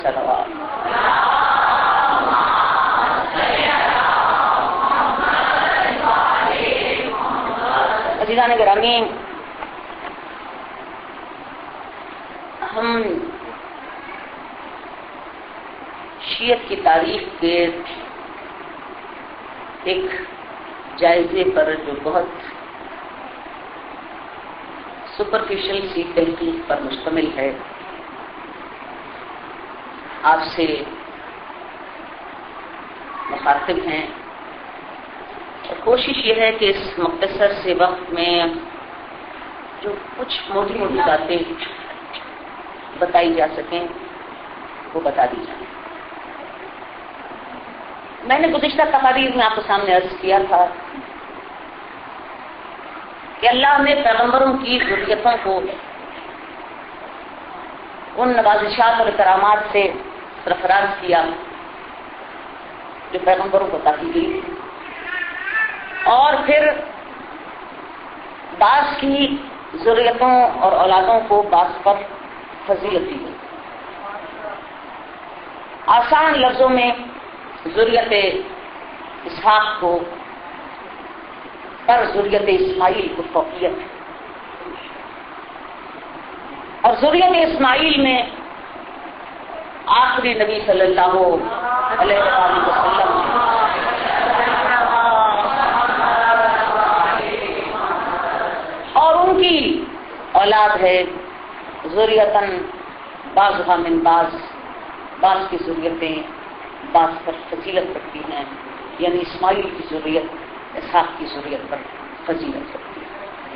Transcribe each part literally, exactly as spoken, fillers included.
عزیزان گرامی، ہم شیعت کی تاریخ کے ایک جائزے پر جو بہت سپرفیشل سی تحقیق پر مشتمل ہے، آپ سے مخاطب ہیں، اور کوشش یہ ہے کہ اس مختصر سے وقت میں جو کچھ موٹی موٹی باتیں بتائی جا سکیں وہ بتا دی جائیں۔ میں نے گزشتہ تقاریر میں آپ کے سامنے عرض کیا تھا کہ اللہ نے پیغمبروں کی ذریتوں کو ان نوازشات اور کرامات سے سرفراز کیا جو پیغمبروں کو عطا کی گئی، اور پھر بعض کی ذریتوں اور اولادوں کو بعض پر فضیلت دی گئی۔ آسان لفظوں میں ذریت اسحاق کو پر ذریت اسماعیل کو فوقیت ہے، اور ذریت اسماعیل میں آخری نبی صلی اللہ علیہ وسلم اور ان کی اولاد ہے ذریتاً بعضها من بعض، بعض کی ذریتیں بعض پر فضیلت رکھتی ہیں، یعنی اسماعیل کی ذریت اسحاق کی ذریت پر فضیلت رکھتی ہے۔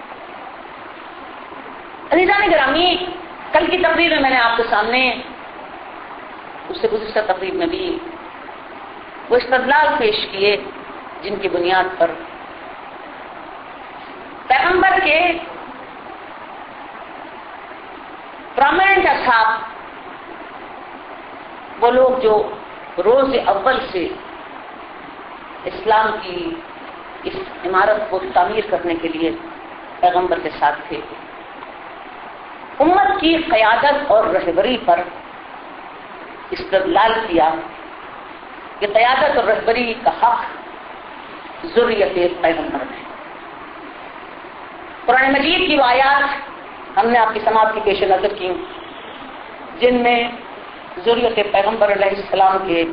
عزیزان گرامی، کل کی تقریر میں میں نے آپ کے سامنے، اس سے گزشتہ تقریر میں بھی وہ استدلال پیش کیے جن کی بنیاد پر پیغمبر کے پرامننٹ اصحاب، وہ لوگ جو روز اول سے اسلام کی اس عمارت کو تعمیر کرنے کے لیے پیغمبر کے ساتھ تھے، امت کی قیادت اور رہبری پر استدلال کیا کہ قیادت اور رہبری کا حق ذریت پیغمبر ہے۔ قرآن مجید کی آیات ہم نے آپ کی سماعت کی پیش نظر کی، جن میں ذریت پیغمبر علیہ السلام کے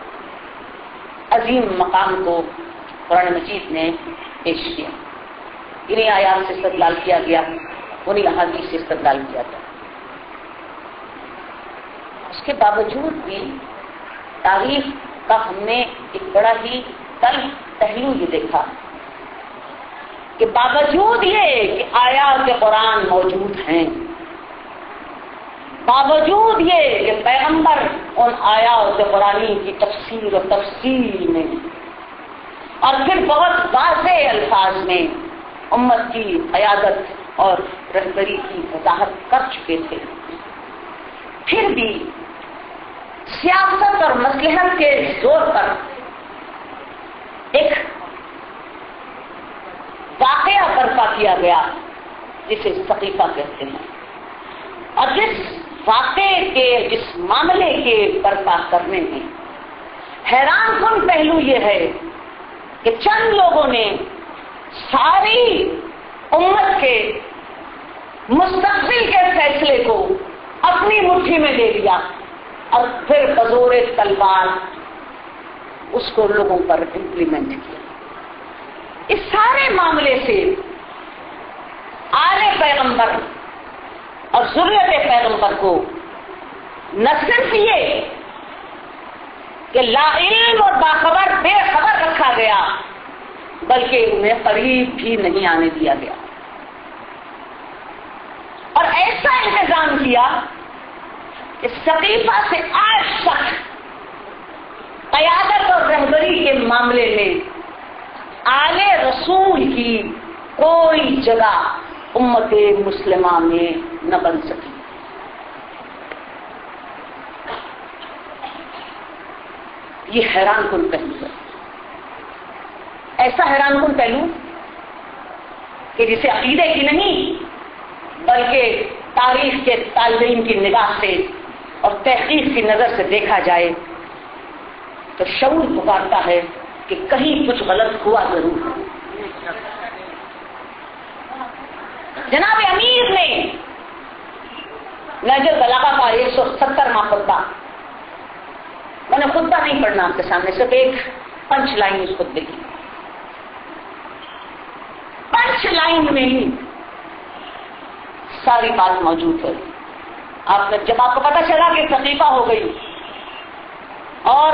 عظیم مقام کو قرآن مجید نے پیش کیا۔ انہیں آیات سے استدلال کیا گیا، انہیں احادیث سے استدلال کیا گیا۔ اس کے باوجود بھی تاریخ کا ہم نے ایک بڑا ہی تلخ پہلو یہ دیکھا کہ باوجود یہ کہ آیات قرآن موجود ہیں، باوجود یہ کہ پیغمبر ان آیات قرآنی کی تفسیر و تفصیل میں اور پھر بہت واضح الفاظ میں امت کی قیادت اور رہبری کی وضاحت کر چکے تھے، پھر بھی سیاست اور مصلحت کے زور پر ایک واقعہ برپا کیا گیا جسے سقیفہ کہتے ہیں، اور جس واقعے کے جس معاملے کے برپا کرنے میں حیران کن پہلو یہ ہے کہ چند لوگوں نے ساری امت کے مستقبل کے فیصلے کو اپنی مٹھی میں لے لیا اور پھر بزور تلوار اس کو لوگوں پر امپلیمنٹ کیا۔ اس سارے معاملے سے آل پیغمبر اور ذریت پیغمبر کو نہ صرف یہ کہ لا علم اور باخبر بے خبر رکھا گیا، بلکہ انہیں قریب بھی نہیں آنے دیا گیا، اور ایسا انتظام کیا کہ سقیفہ سے آج تک قیادت اور رہبری کے معاملے میں آل رسول کی کوئی جگہ امت مسلمہ میں نہ بن سکی۔ یہ حیران کن پہلو ہے، ایسا حیران کن پہلو کہ جسے عقیدے کی نہیں بلکہ تاریخ کے طالب علم کی نگاہ سے اور تحقیق کی نظر سے دیکھا جائے تو شعور پکارتا ہے کہ کہیں کچھ غلط ہوا ضرور ہے۔ جناب امیر نے نہج البلاغہ کا ایک سو سترواں خطبہ، میں نے خطبہ نہیں پڑھنا آپ کے سامنے، صرف ایک پنچ لائن اس خطبے کی، پنچ لائن میں ہی ساری بات موجود ہے۔ آپ نے جب آپ کو پتا چلا کہ تقریبا ہو گئی اور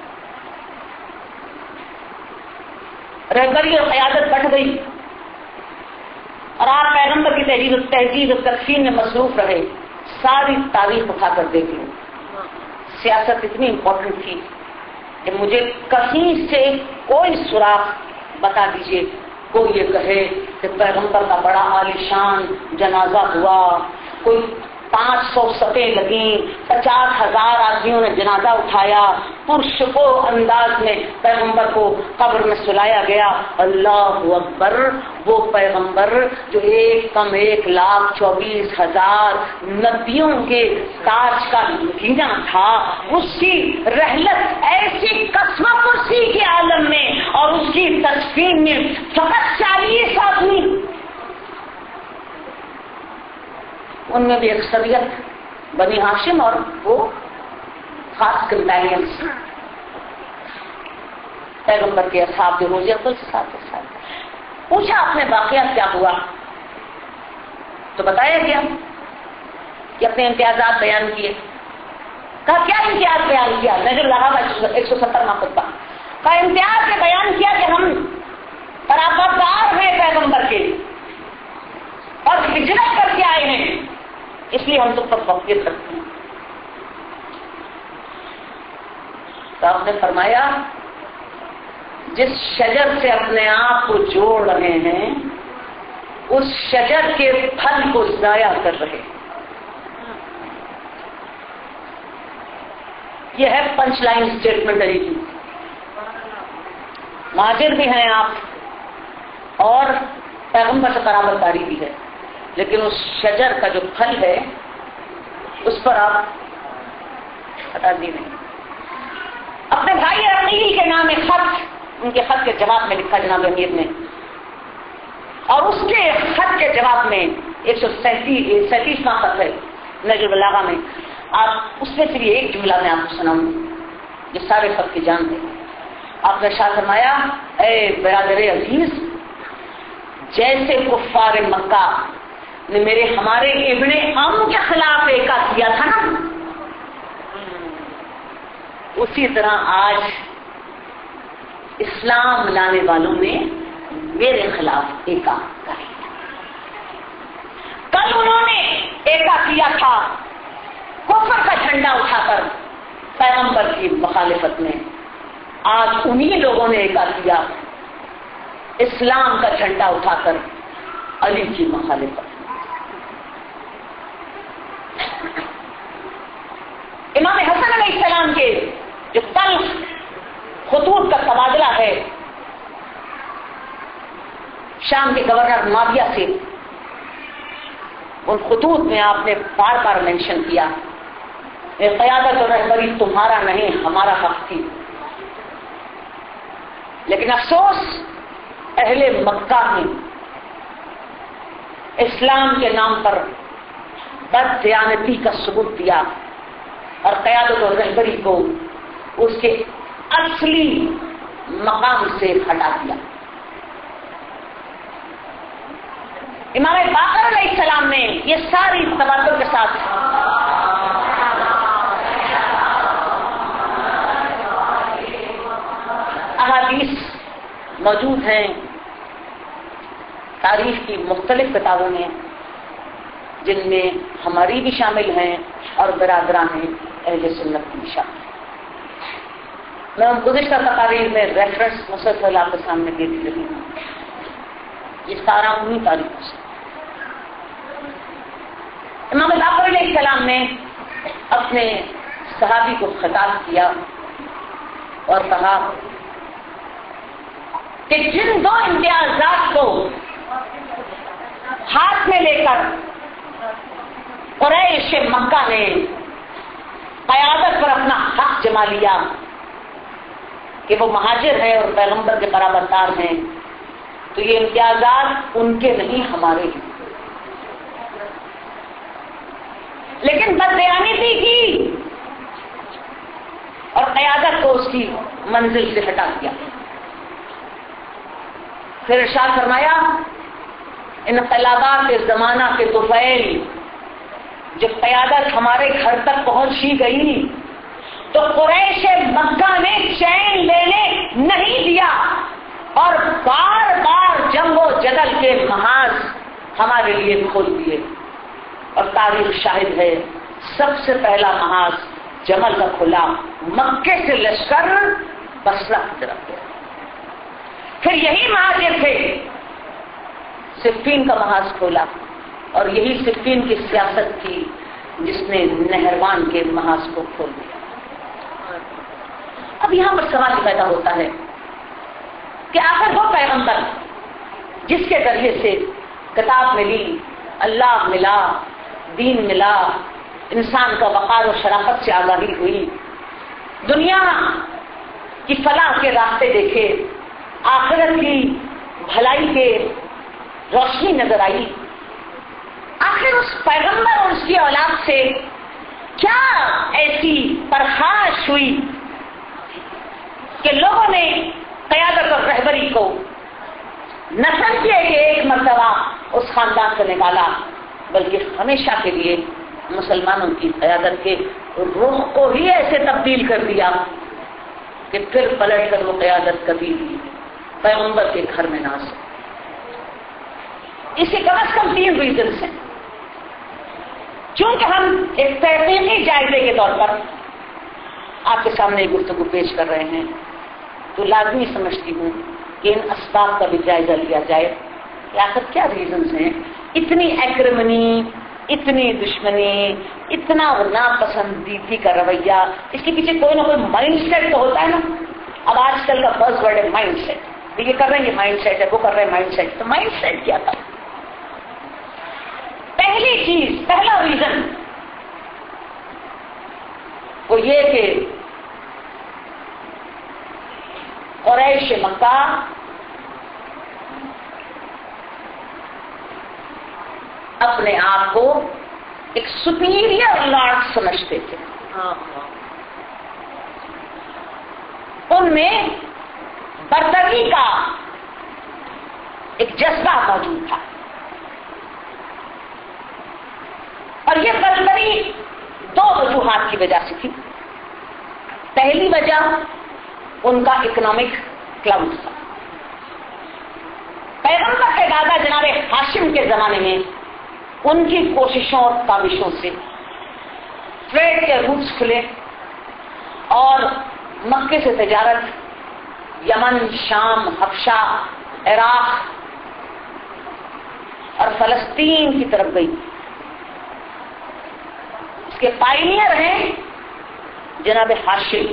رہبری اور قیادت بڑھ گئی اور آپ پیغمبر کی تحریر تہذیب و تقسیم میں مصروف رہے، ساری تاریخ اٹھا کر دیکھ لوں۔ سیاست اتنی امپورٹنٹ تھی کہ مجھے کہیں سے کوئی سراغ بتا دیجئے، کوئی یہ کہے کہ پیغمبر کا بڑا عالیشان جنازہ ہوا، کوئی پانچ سو سطیں لگیں، پچاس ہزار آدمیوں نے جنازہ اٹھایا، پرشکو انداز میں پیغمبر کو قبر میں سلایا گیا۔ اللہ اکبر، وہ پیغمبر جو ایک کم ایک لاکھ چوبیس ہزار نبیوں کے تاج کا گھینا تھا، اس کی رحلت ایسی قسم پرسی کے عالم میں اور اس کی تدفین میں فقط چالیس آدمی، ان میں بھی اکثریت بنی ہاشم اور وہ خاص کمپینینز پیغمبر کے اصحاب جو روزے افضل سے ساتھ ساتھ۔ پوچھا اپنے واقعات کیا ہوا تو بتایا گیا کہ اپنے امتیازات بیان کیے۔ کہا کیا امتیاز بیان کیا؟ نظر لگا تھا ایک سو ستر میں خطبہ کا امتیاز نے بیان کیا کہ ہم برابردار ہیں پیغمبر کے اور ہجرت کر کے آئے ہیں، اس لیے ہم تم پر فخر کرتے ہیں۔ تو آپ نے فرمایا جس شجر سے اپنے آپ کو جوڑ رہے ہیں اس شجر کے پھل کو ضائع کر رہے ہیں۔ یہ ہے پنچ لائن اسٹیٹمنٹ علی کی۔ مہاجر بھی ہیں آپ اور پیغمبر سے برابر داری بھی ہے، لیکن اس شجر کا جو پھل ہے اس پر آپ ہٹا دی نہیں۔ اپنے بھائی عقیل کے نام ایک خط، ان کے خط کے جواب میں لکھا جناب امیر نے، اور اس کے خط کے جواب میں ایک سو سینتیس سینتیسواں خط ہے نہج البلاغہ میں، آپ اس میں سے بھی ایک جملہ میں آپ کو سناؤں یہ سارے خط کی جان ہے۔ آپ نے ارشاد فرمایا اے برادر عزیز، جیسے کفار مکہ نے میرے ہمارے ابن عم کے خلاف ایکا کیا تھا نا، اسی طرح آج اسلام لانے والوں نے میرے خلاف ایکا کیا۔ کل انہوں نے ایکا کیا تھا کفر کا جھنڈا اٹھا کر پیغمبر کی مخالفت میں، آج انہی لوگوں نے ایکا کیا اسلام کا جھنڈا اٹھا کر علی کی مخالفت۔ امام حسن علیہ السلام کے جو تلخ خطوط کا تبادلہ ہے شام کے گورنر معاویہ سے، ان خطوط میں آپ نے بار بار مینشن کیا قیادت اور رہبری تمہارا نہیں ہمارا حق تھی، لیکن افسوس اہل مکہ نے اسلام کے نام پر بد دیانتی کا ثبوت دیا اور قیادت اور رہبری کو اس کے اصلی مقام سے ہٹا دیا۔ امام باقر علیہ السلام نے یہ ساری تبادل کے ساتھ احادیث موجود ہیں تاریخ کی مختلف کتابوں میں، جن میں ہماری بھی شامل ہیں اور برادران ہیں اہل سنت کی بھی شامل ہیں۔ میں ان گزشتہ تقاریر میں ریفرنس مسلسل آپ کے سامنے دیتی رہی ہوں، یہ سارا انہی تاریخوں سے۔ امام باقر علیہ السلام نے اپنے صحابی کو خطاب کیا اور کہا کہ جن دو امتیازات کو ہاتھ میں لے کر قریش مکہ نے قیادت پر اپنا حق جما لیا کہ وہ مہاجر ہے اور پیغمبر کے برابردار ہیں، تو یہ امتیازات ان کے نہیں، ہمارے ہیں۔ لیکن بددیانتی کی اور قیادت کو اس کی منزل سے ہٹا دیا۔ پھر ارشاد فرمایا انقلابات زمانہ کے طفیل، جب قیادت ہمارے گھر تک پہنچ ہی گئی تو قریش مکہ نے چین لینے نہیں دیا اور بار بار جنگ و جدل کے محاذ ہمارے لیے کھول دیے، اور تاریخ شاہد ہے سب سے پہلا محاذ جمل کا کھلا، مکے سے لشکر بصرہ کی طرف گیا۔ پھر یہی مہاجر تھے صفین کا محاذ کھولا، اور یہی صفین کی سیاست تھی جس نے نہروان کے محاذ کو کھول دیا۔ اب یہاں پر سوال پیدا ہوتا ہے کہ آخر وہ پیغمبر جس کے ذریعے سے کتاب ملی، اللہ ملا، دین ملا، انسان کا وقار و شرافت سے آگاہی ہوئی، دنیا کی فلاح کے راستے دیکھے، آخرت کی بھلائی کے روشنی نظر آئی، آخر اس پیغمبر اور اس کی اولاد سے کیا ایسی پرخاش ہوئی کہ لوگوں نے قیادت اور رہبری کو نہ سمجھے کہ ایک مرتبہ اس خاندان سے نکالا، بلکہ ہمیشہ کے لیے مسلمانوں کی قیادت کے رخ کو ہی ایسے تبدیل کر دیا کہ پھر پلٹ کر وہ قیادت کبھی بھی پیغمبر کے گھر میں نہ سکے۔ اسے کم از کم تین ریزنس ہیں۔ چونکہ ہم ایک تحقیقی جائزے کے طور پر آپ کے سامنے ایک گفتگو پیش کر رہے ہیں، تو لازمی سمجھتی ہوں کہ ان اسباب کا بھی جائزہ لیا جائے کہ آخر کیا ریزنز ہیں اتنی ایکرمنی، اتنی دشمنی، اتنا ناپسندیدگی کا رویہ۔ اس کے پیچھے کوئی نہ کوئی مائنڈ سیٹ تو ہوتا ہے نا۔ اب آج کل کا بز ورڈ ہے مائنڈ سیٹ، یہ کر رہے ہیں یہ مائنڈ سیٹ ہے، وہ کر رہے ہیں مائنڈ سیٹ، تو مائنڈ سیٹ کیا تھا؟ پہلی چیز، پہلا ریزن وہ یہ کہ قریش مکہ اپنے آپ کو ایک سپیریئر لارڈ سمجھتے تھے، ان میں برتری کا ایک جذبہ موجود تھا، اور یہ برتری دو وجوہات کی وجہ سے تھی۔ پہلی وجہ ان کا اکنامک کلاؤڈ تھا۔ پیغمبر کے دادا جناب ہاشم کے زمانے میں ان کی کوششوں اور کاوشوں سے ٹریڈ کے روٹس کھلے اور مکے سے تجارت یمن، شام، حبشہ، عراق اور فلسطین کی طرف گئی۔ اس کے پائنیئر ہیں جناب ہاشم۔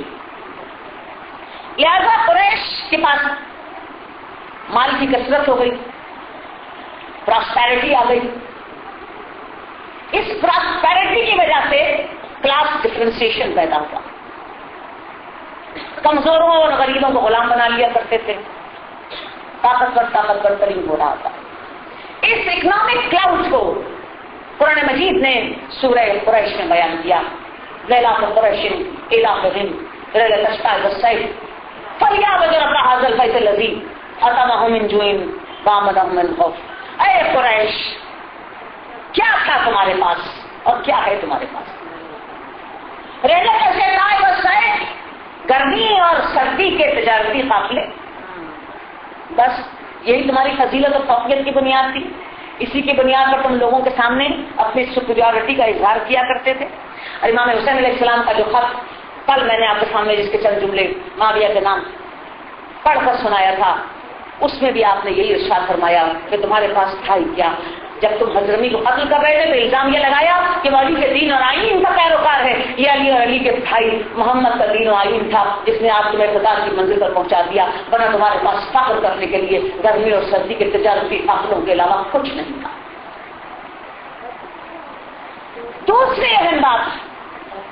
لہذا قریش کے پاس مال کی کثرت ہو گئی، پراسپیرٹی آ گئی۔ اس پراسپیرٹی کی وجہ سے کلاس ڈفرینسیشن پیدا ہوا، کمزوروں اور غریبوں کو غلام بنا لیا کرتے تھے، طاقتور طاقتور ترین ہو رہا تھا۔ اس اکنامک کلاؤڈ کو قرآن مجید نے سورہ قریش میں بیان کیا، لیلۃ قریش الیہم لیلۃ الشتاء والصیف فلیعبدوا رب ھذا البیت الذی اطعمهم من جوع وآمنهم من خوف۔ اے قریش، کیا تھا تمہارے پاس اور کیا ہے تمہارے پاس؟ لیلۃ الشتاء والصیف، گرمی اور سردی کے تجارتی قافلے، بس یہی تمہاری فضیلت اور فوقیت کی بنیاد تھی۔ اسی کی بنیاد پر تم لوگوں کے سامنے اپنی سپیریورٹی کا اظہار کیا کرتے تھے۔ اور امام حسین علیہ السلام کا جو خط کل میں نے آپ کے سامنے جس کے چند جملے معاویہ کے نام پڑھ کر سنایا تھا، اس میں بھی آپ نے یہی ارشاد فرمایا کہ تمہارے پاس تھا ہی کیا؟ جب تم حضرمی کو قتل کر رہے تھے تو الزام یہ لگایا کہ وہ علی کے دین اور آئین کا پیروکار ہے، یہ علی اور علی کے بھائی محمد کا دین و آئین تھا جس نے آپ تمہیں خدا کی منزل پر پہنچا دیا، ورنہ تمہارے پاس فخر کرنے کے لیے گرمی اور سردی کے تجارتی قافلوں کے علاوہ کچھ نہیں تھا۔ دوسری اہم بات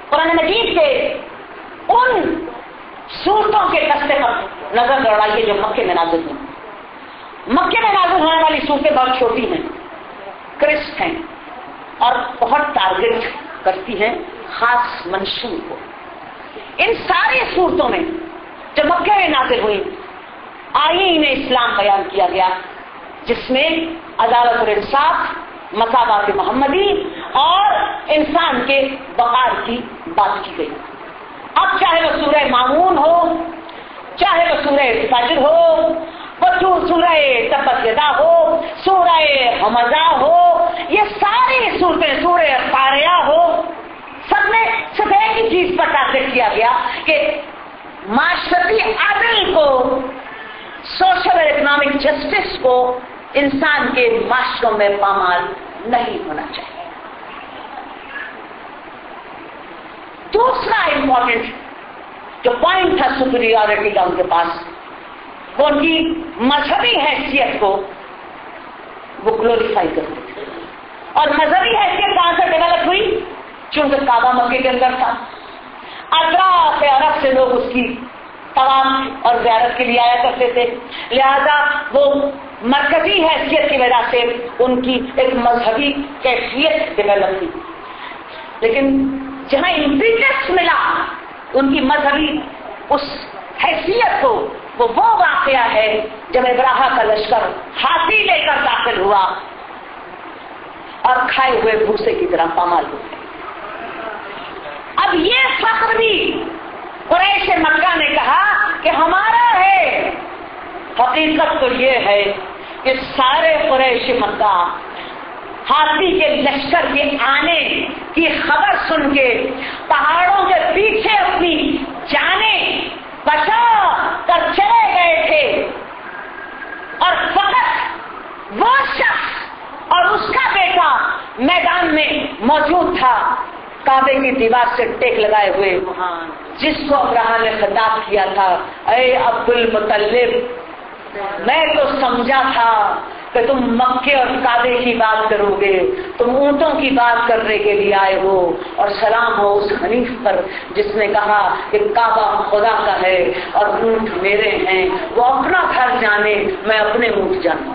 कुरान मजीद के उन सूरतों के दस्ते पर नजर दौड़ाइए जो मक्के में नाज़िल हुई। मक्के में नाज़िल होने वाली सूरतें बहुत छोटी हैं, क्रिस्प हैं और बहुत टारगेट करती हैं खास मंशूर को। इन सारी सूरतों में जो मक्के में नाज़िल हुई आईन इस्लाम बयान किया गया, जिसमें अदालत और इंसाफ, मसावात मोहम्मदी और इंसान के वक़ार की बात की गई। अब चाहे वो सूरह मामून हो, चाहे वो सूरह फज्र हो, वो सूरह तब्बत यदा हो, सूरह हमज़ा हो, ये सारी सूरतें, सूरह कारिया हो, सब में सिर्फ एक ही चीज पर टारगेट किया गया कि माशरती अदल को, सोशल और इकोनॉमिक जस्टिस को इंसान के माशरों में पामाल नहीं होना चाहिए। दूसरा इंपॉर्टेंट जो पॉइंट था सुपीरियरिटी का उनके पास, वो उनकी मजहबी हैसियत को वो ग्लोरीफाई करते थे। और मजहबी हैसियत कहां से डेवलप हुई? चूंकि काबा मक्के के अंदर था, अतराफ अरब से लोग उसकी तवाफ और ज़ियारत के लिए आया करते थे, लिहाजा वो मरकजी हैसियत की वजह से उनकी एक मजहबी कैफियत डेवलप हुई। लेकिन जहां इंपीटेंस मिला उनकी मजहबी उस हैसियत को, वो वो वाकया है जब इब्राहा का लश्कर हाथी लेकर दाखिल हुआ और खाए हुए भूसे की तरह पामाल हो गए। अब ये फख्र भी कुरैश मक्का ने कहा कि हमारा है। हकीकत तो ये है कि सारे कुरैश मक्का हाथी के लश्कर के आने की खबर सुन के पहाड़ों के पीछे अपनी जाने बचा कर चले गए थे, और फकत वो शख्स और उसका बेटा मैदान में मौजूद था, काबे की दीवार से टेक लगाए हुए, जिसको अब्राहा ने खिताब किया था, ऐ अब्दुल मुतल्लिब, मैं तो समझा था कि तुम मक्के और काबे की बात करोगे, तुम ऊंटों की बात करने के लिए आए हो, और सलाम हो उस हनीफ पर जिसने कहा कि काबा खुदा का है और ऊंट मेरे हैं। वो अपना घर जाने, मैं अपने ऊंट जानूं।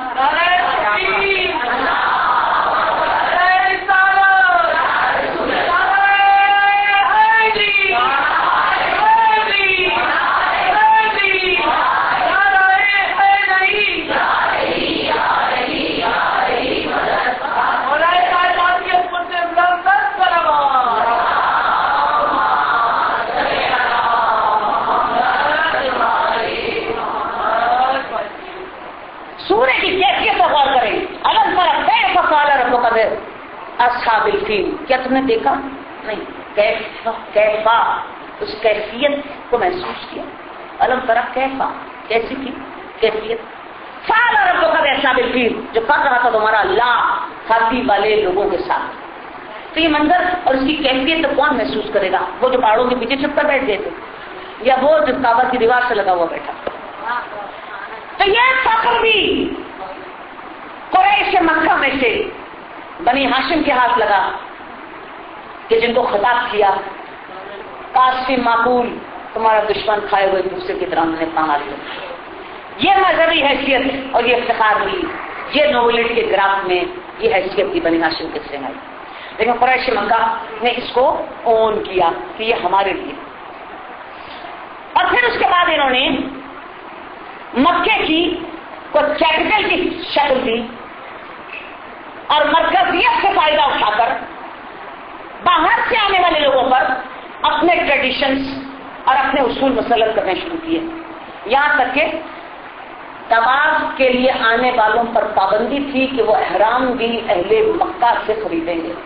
अस्हाबिल फील, क्या तुमने देखा नहीं? कैफा, कैफा उस कैफियत को महसूस किया। अलम तरा कैफा, कैसी थी कैफियत? फाल रब्बुक बिअस्हाबिल फील, जो कर रहा था तुम्हारा अल्लाह हाथी वाले लोगों के साथ। तो ये मंजर और इसकी कैफियत तो कौन महसूस करेगा? वो जो पहाड़ों के पीछे छुप कर बैठ गए थे, या वो जो काबा की दीवार से लगा हुआ बैठा? तो ये फख्र भी कुरैश मक्का में से बनी हाशिम के हाथ लगा कि जिनको खिताब किया, कासिम माकूल, तुम्हारा दुश्मन खाए हुए दूसरे की तरह उन्होंने पामा लिया। ये मजहबी हैसियत और ये इफ्तिखार भी, ये नोबलिटी के ग्राफ में ये हैसियत की बनी हाशिम के से आई। लेकिन कुरैश मक्का ने इसको ओन किया कि ये हमारे लिए। और फिर उसके बाद इन्होंने मक्के की को कैपिटल की शक्ल दी और मरकजियत से फायदा उठाकर बाहर से आने वाले लोगों पर अपने ट्रेडिशंस और अपने उसूल मुसल्लत करने शुरू किए। यहां तक कि तवाफ के लिए आने वालों पर पाबंदी थी कि वो एहराम भी अहले मक्का से खरीदेंगे।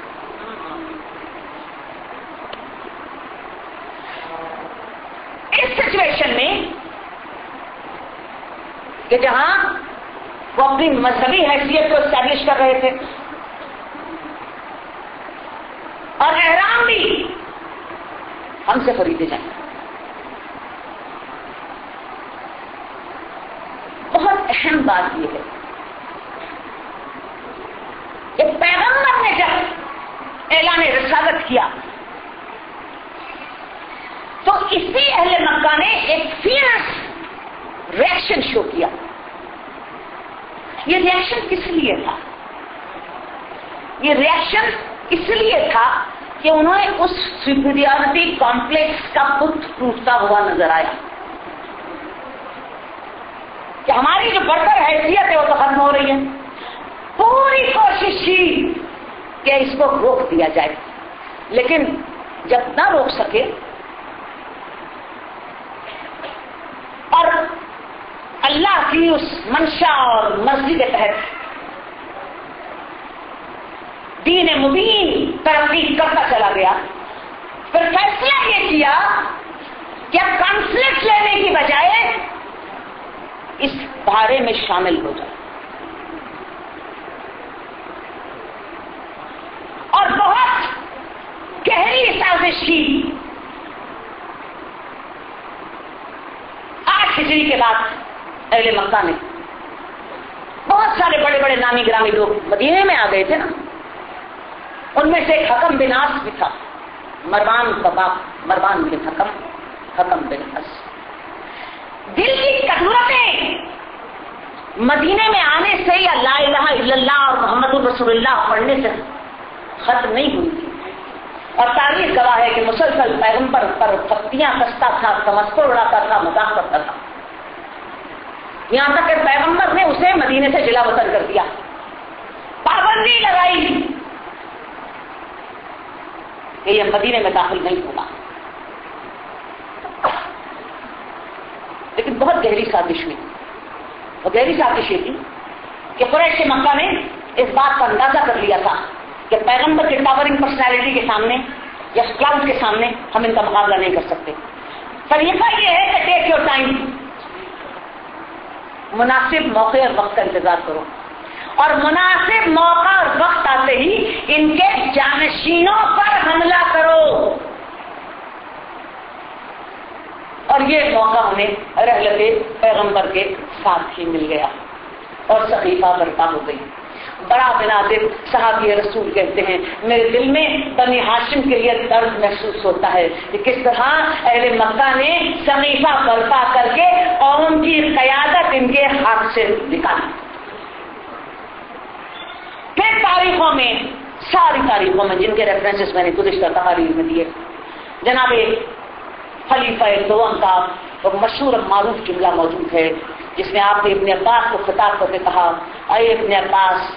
इस सिचुएशन में कि जहां वो अपनी मजहबी हैसियत को एस्टैब्लिश कर रहे थे और एहराम भी हमसे खरीदे जाए, बहुत अहम बात यह है कि पैगंबर ने जब ऐलान रिसालत किया تو اسی اہل مکہ نے ایک فیئرس ریئیکشن شو کیا. یہ ریئیکشن کس لیے تھا؟ یہ ریئیکشن اس لیے تھا کہ انہیں اس سپیریورٹی کمپلیکس کا بت ٹوٹتا ہوا نظر آیا کہ ہماری جو برتر حیثیت ہے وہ تو ختم ہو رہی ہے. پوری کوشش کی کہ اس کو روک دیا جائے، لیکن جب نہ روک سکے اور اللہ کی اس منشا اور مرضی کے تحت دین مبین ترقی کرتا چلا گیا، پھر فیصلہ یہ کیا کہ اب کانفلکٹ لینے کی بجائے اس بارے میں شامل ہو جائے، اور بہت گہری سازش کی. آٹھ ہجری کے بعد اہل مکہ نے بہت سارے بڑے بڑے نامی گرامی لوگ مدینے میں آ گئے تھے نا. ان میں سے ایک حکم بن عاص بھی تھا، مروان کا باپ مروان بن حکم حکم بن عاص. دل کی کدورتیں مدینے میں آنے سے یا لا الہ الا اللہ اور محمد رسول اللہ پڑھنے سے ختم نہیں ہوئی تھی، اور تاریخ گواہ ہے کہ مسلسل پیغمبر پر پتیاں کستا تھا، تمسخر اڑاتا تھا، مذاق کرتا تھا، یہاں تک کہ پیغمبر نے اسے مدینے سے جلا وطن کر دیا، پابندی لگائی کہ یہ مدینے میں داخل نہیں ہوگا. لیکن بہت گہری سازش ہوئی. وہ گہری سازش یہ تھی کہ قریش مکہ نے اس بات کا اندازہ کر لیا تھا کہ پیغمبر کے ٹاورنگ پرسنالٹی کے سامنے یا کلاؤڈ کے سامنے ہم ان کا مقابلہ نہیں کر سکتے. طریقہ یہ ہے کہ ٹیک یور ٹائم، مناسب موقع اور وقت کا انتظار کرو، اور مناسب موقع اور وقت آتے ہی ان کے جانشینوں پر حملہ کرو. اور یہ موقع ہمیں رحلت پیغمبر کے ساتھ ہی مل گیا اور سقیفہ برپا ہو گئی. بڑا بنادر صحابی رسول کہتے ہیں میرے دل میں بنی ہاشم کے لیے درد محسوس ہوتا ہے کہ کس طرح اہل مکہ نے سقیفہ برپا کر کے قوم کی قیادت ان کے ہاتھ سے نکالی. پھر تاریخوں میں ساری تاریخوں میں جن کے ریفرنسز میں نے گزشتہ تقاریر میں دیے، جناب خلیفہ دوم کا وہ مشہور معروف جملہ موجود ہے جس میں آپ نے ابن عباس کو خطاب کرتے کہا، اے ابن عباس،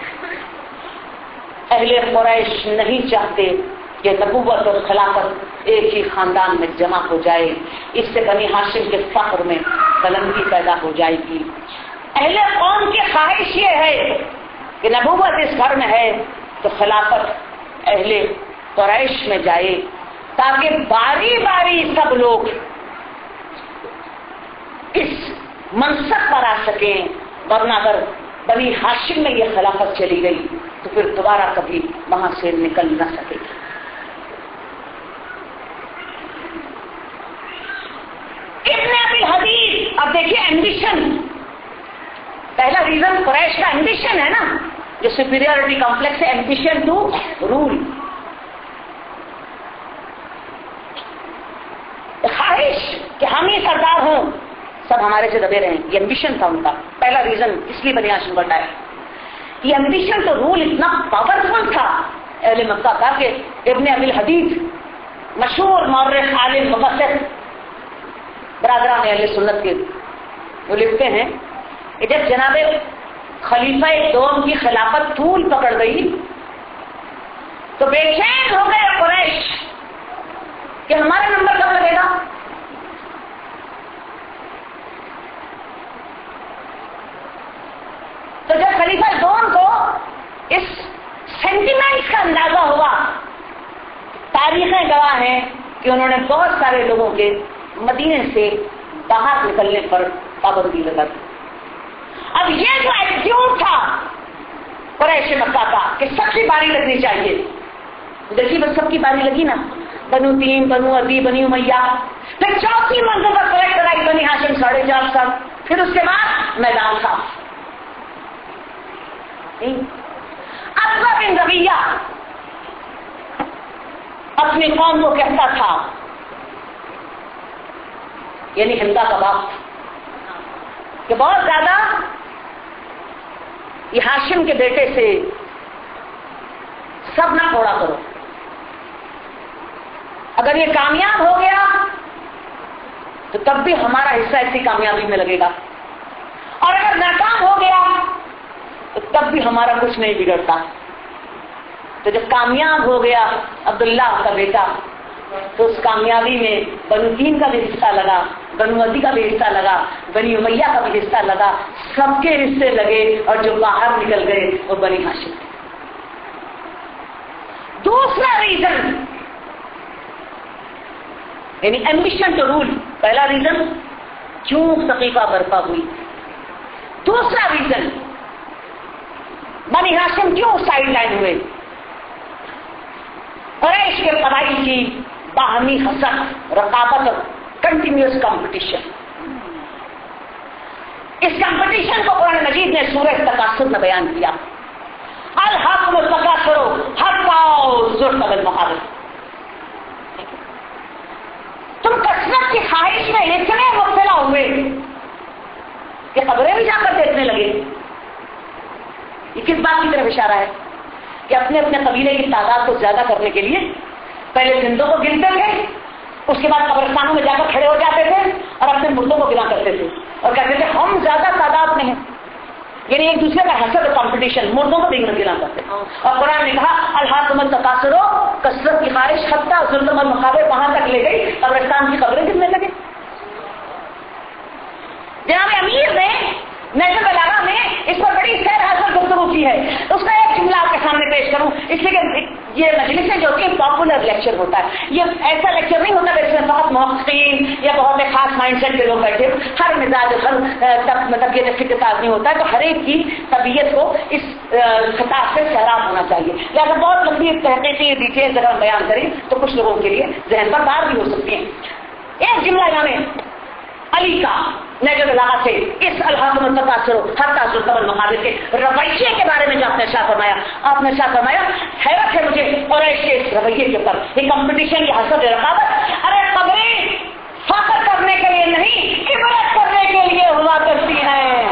اہل قریش نہیں چاہتے کہ نبوت اور خلافت ایک ہی خاندان میں جمع ہو جائے، اس سے بنی ہاشم کے فخر میں بلندی پیدا ہو جائے گی. اہل قوم کی خواہش یہ ہے کہ نبوت اس گھر میں ہے تو خلافت اہل قریش میں جائے، تاکہ باری باری سب لوگ اس منصب پر آ سکیں. ورنہ اگر بنی ہاشم میں یہ خلافت چلی گئی تو پھر دوبارہ کبھی وہاں سے نکل نہ سکے گی. ابن ابی حدیث، اب دیکھیے ایمبیشن، پہلا ریزن قریش کا ایمبیشن ہے نا، جو سپیریورٹی کمپلیکس ہے، ایمبیشن ٹو رول، خواہش کہ ہم ہی سردار ہوں، سب ہمارے سے دبے رہیں. یہ ایمبیشن تھا ان کا پہلا ریزن، اس لیے بنی ہاشم بٹایا. یہ ایمبیشن تو رول اتنا پاورفل تھا اہل مکہ کا کہ ابن ابی الحدیث مشہور مورخ عالم مفسر برادران اہل سنت کے، وہ لکھتے ہیں کہ جب جناب خلیفہ دوم کی خلافت طول پکڑ گئی تو بے چین ہو گئے قریش کہ ہمارا نمبر کب لگے گا. تو جب خلیفہ دوم کو اس سینٹیمنٹ کا اندازہ ہوا، تاریخیں گواہ ہیں کہ انہوں نے بہت سارے لوگوں کے مدینے سے باہر نکلنے پر پابندی لگا دی. اب یہ جو ایٹیٹیوڈ تھا قریش مکہ کا کہ سب کی باری لگنی چاہیے، دیکھیے بس سب کی باری لگی نا، بنو تیم، بنو عدی، بنی امیہ، پھر چوتھی منزل پر سلیکٹ کرائی بنی ہاشم ساڑھے چار سال، پھر اس کے بعد میدان صاف. عتبہ بن ربیعہ اپنی قوم کو کہتا تھا یعنی ہندا کباب، کہ بہت زیادہ یہ ہاشم کے بیٹے سے سب نہ تھوڑا کرو. اگر یہ کامیاب ہو گیا تو تب بھی ہمارا حصہ ایسی کامیابی میں لگے گا، اور اگر ناکام ہو گیا تو تب بھی ہمارا کچھ نہیں بگڑتا. تو جب کامیاب ہو گیا عبداللہ کا بیٹا تو اس کامیابی میں بنو تیم کا بھی حصہ لگا، بنو عدی کا بھی حصہ لگا، بنی امیہ کا بھی حصہ لگا، سب کے حصے لگے، اور جو باہر نکل گئے وہ بنی ہاشم تھے. دوسرا ریزن یعنی ایمبیشن ٹو رول، پہلا ریزن کیوں ثقیفہ برپا ہوئی، دوسرا ریزن بنی ہاشم کیوں سائڈ لائن ہوئے، قریش کے قبائل کی باہمی حسد، رقابت اور کنٹینیوس کمپٹیشن. اس کمپٹیشن کو قرآن مجید نے سورہ تکاثر میں بیان کیا. الحاکم التکاثر حتی زرتم المقابر. تم کثرت کی خواہش میں اتنے مبتلا ہوئے کہ قبریں بھی جا کر دیکھنے لگے. یہ کس بات کی طرف اشارہ ہے؟ کہ اپنے اپنے قبیلے کی تعداد کو زیادہ کرنے کے لیے پہلے زندوں کو گنتے تھے، اس کے بعد قبرستانوں میں جا کر کھڑے ہو جاتے تھے اور اپنے مردوں کو گنا کرتے تھے اور کہتے تھے ہم زیادہ تعداد میں ہیں. یعنی ایک دوسرے کا حسد اور کمپٹیشن، مردوں کو بھی گنا کرتے ہیں. اور قرآن نے کہا الحاکم التکاثر، کثرت کی خواہش حتی زرتم المقابر، وہاں تک لے گئی قبرستان کی قبریں گننے لگے. جناب امیر نے نیشنل بلاغہ میں اس پر بڑی سیر حاصل گفتگو کی ہے. اس کا ایک جملہ آپ کے سامنے پیش کروں، اس لیے کہ یہ مجلس جو کہ پاپولر لیکچر ہوتا ہے، یہ ایسا لیکچر نہیں ہوتا جس میں بہت محققین یا بہت ایک خاص مائنڈ سیٹ کے لوگ بیٹھے. ہر مزاج ہر مطلب یہ فکر کا آدمی ہوتا ہے، تو ہر ایک کی طبیعت کو اس خطاب سے سیراب ہونا چاہیے. لہٰذا بہت لمبی تحقیقی ڈیٹیل اگر ہم بیان کریں تو کچھ لوگوں کے لیے ذہن پر بار بھی ہو سکتی ہیں. ایک جملہ یعنی علی کا نیجر علاقہ سے اس الحاکم التکاثر حتی زرتم المقابر کے رویے کے بارے میں جو آپ نے شاہ فرمایا، آپ نے شاہ فرمایا حیرت ہے مجھے قریش کے اس رویے کے اوپر، یہ کمپٹیشن، یہ حسد، رقابت. ارے قبریں فخر کرنے کے لیے نہیں، عبرت کرنے کے لیے ہوا کرتی ہیں.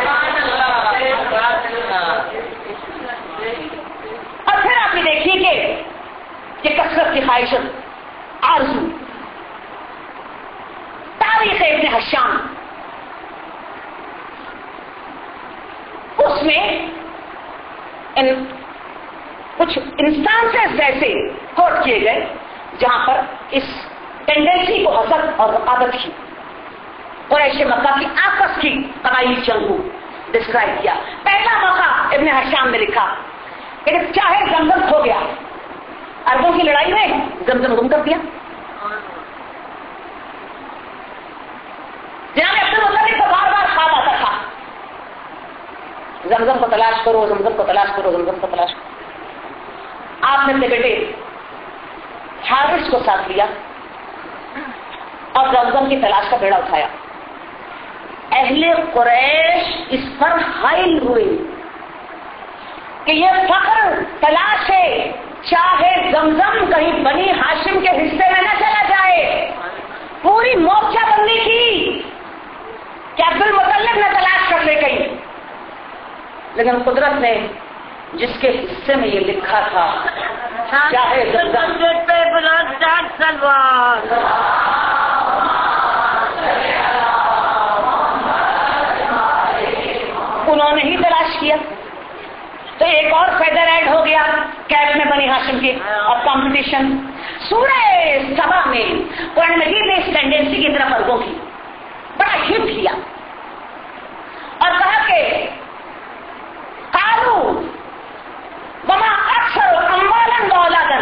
اور پھر آپ یہ دیکھیے کہ یہ کثرت کی خواہش، آرزو، تاریخ ابن حشام اس میں ان کچھ انسٹانسز ایسے کوٹ کیے گئے جہاں پر اس ٹینڈنسی کو حسد اور رقابت کی، قریش مکہ کی آپس کی قبائلی جنگ کو ڈسکرائب کیا. پہلا موقع ابن حشام نے لکھا کہ چاہے زمزم کھو گیا، عربوں کی لڑائی میں زمزم گم کر دیا. جناب عبد المطلب کو بار بار خواب آتا تھا زمزم کو تلاش کرو، زمزم کو تلاش کرو، زمزم کو تلاش کرو. آپ نے اپنے بیٹے حارث کو ساتھ لیا اور زمزم کی تلاش کا بیڑا اٹھایا. اہل قریش اس پر حائل ہوئے کہ یہ فخر تلاش ہے، چاہے زمزم کہیں بنی ہاشم کے حصے میں نہ چلا جائے. پوری موچہ بندی کی کہ عبد المطلب نہ تلاش کر لے گئی، لیکن قدرت نے جس کے حصے میں یہ لکھا تھا چاہے زمزم انہوں نے ہی تلاش کیا. تو ایک اور فیدر ایڈ ہو گیا کیف میں بنی ہاشم کی اور کمپٹیشن. سورہ سبا میں قرآن مجید نے اس ٹینڈنسی کی طرف عربوں کی بڑا ہٹ کیا اور کہا کہ قالوا وما اکثر اموالا واولادا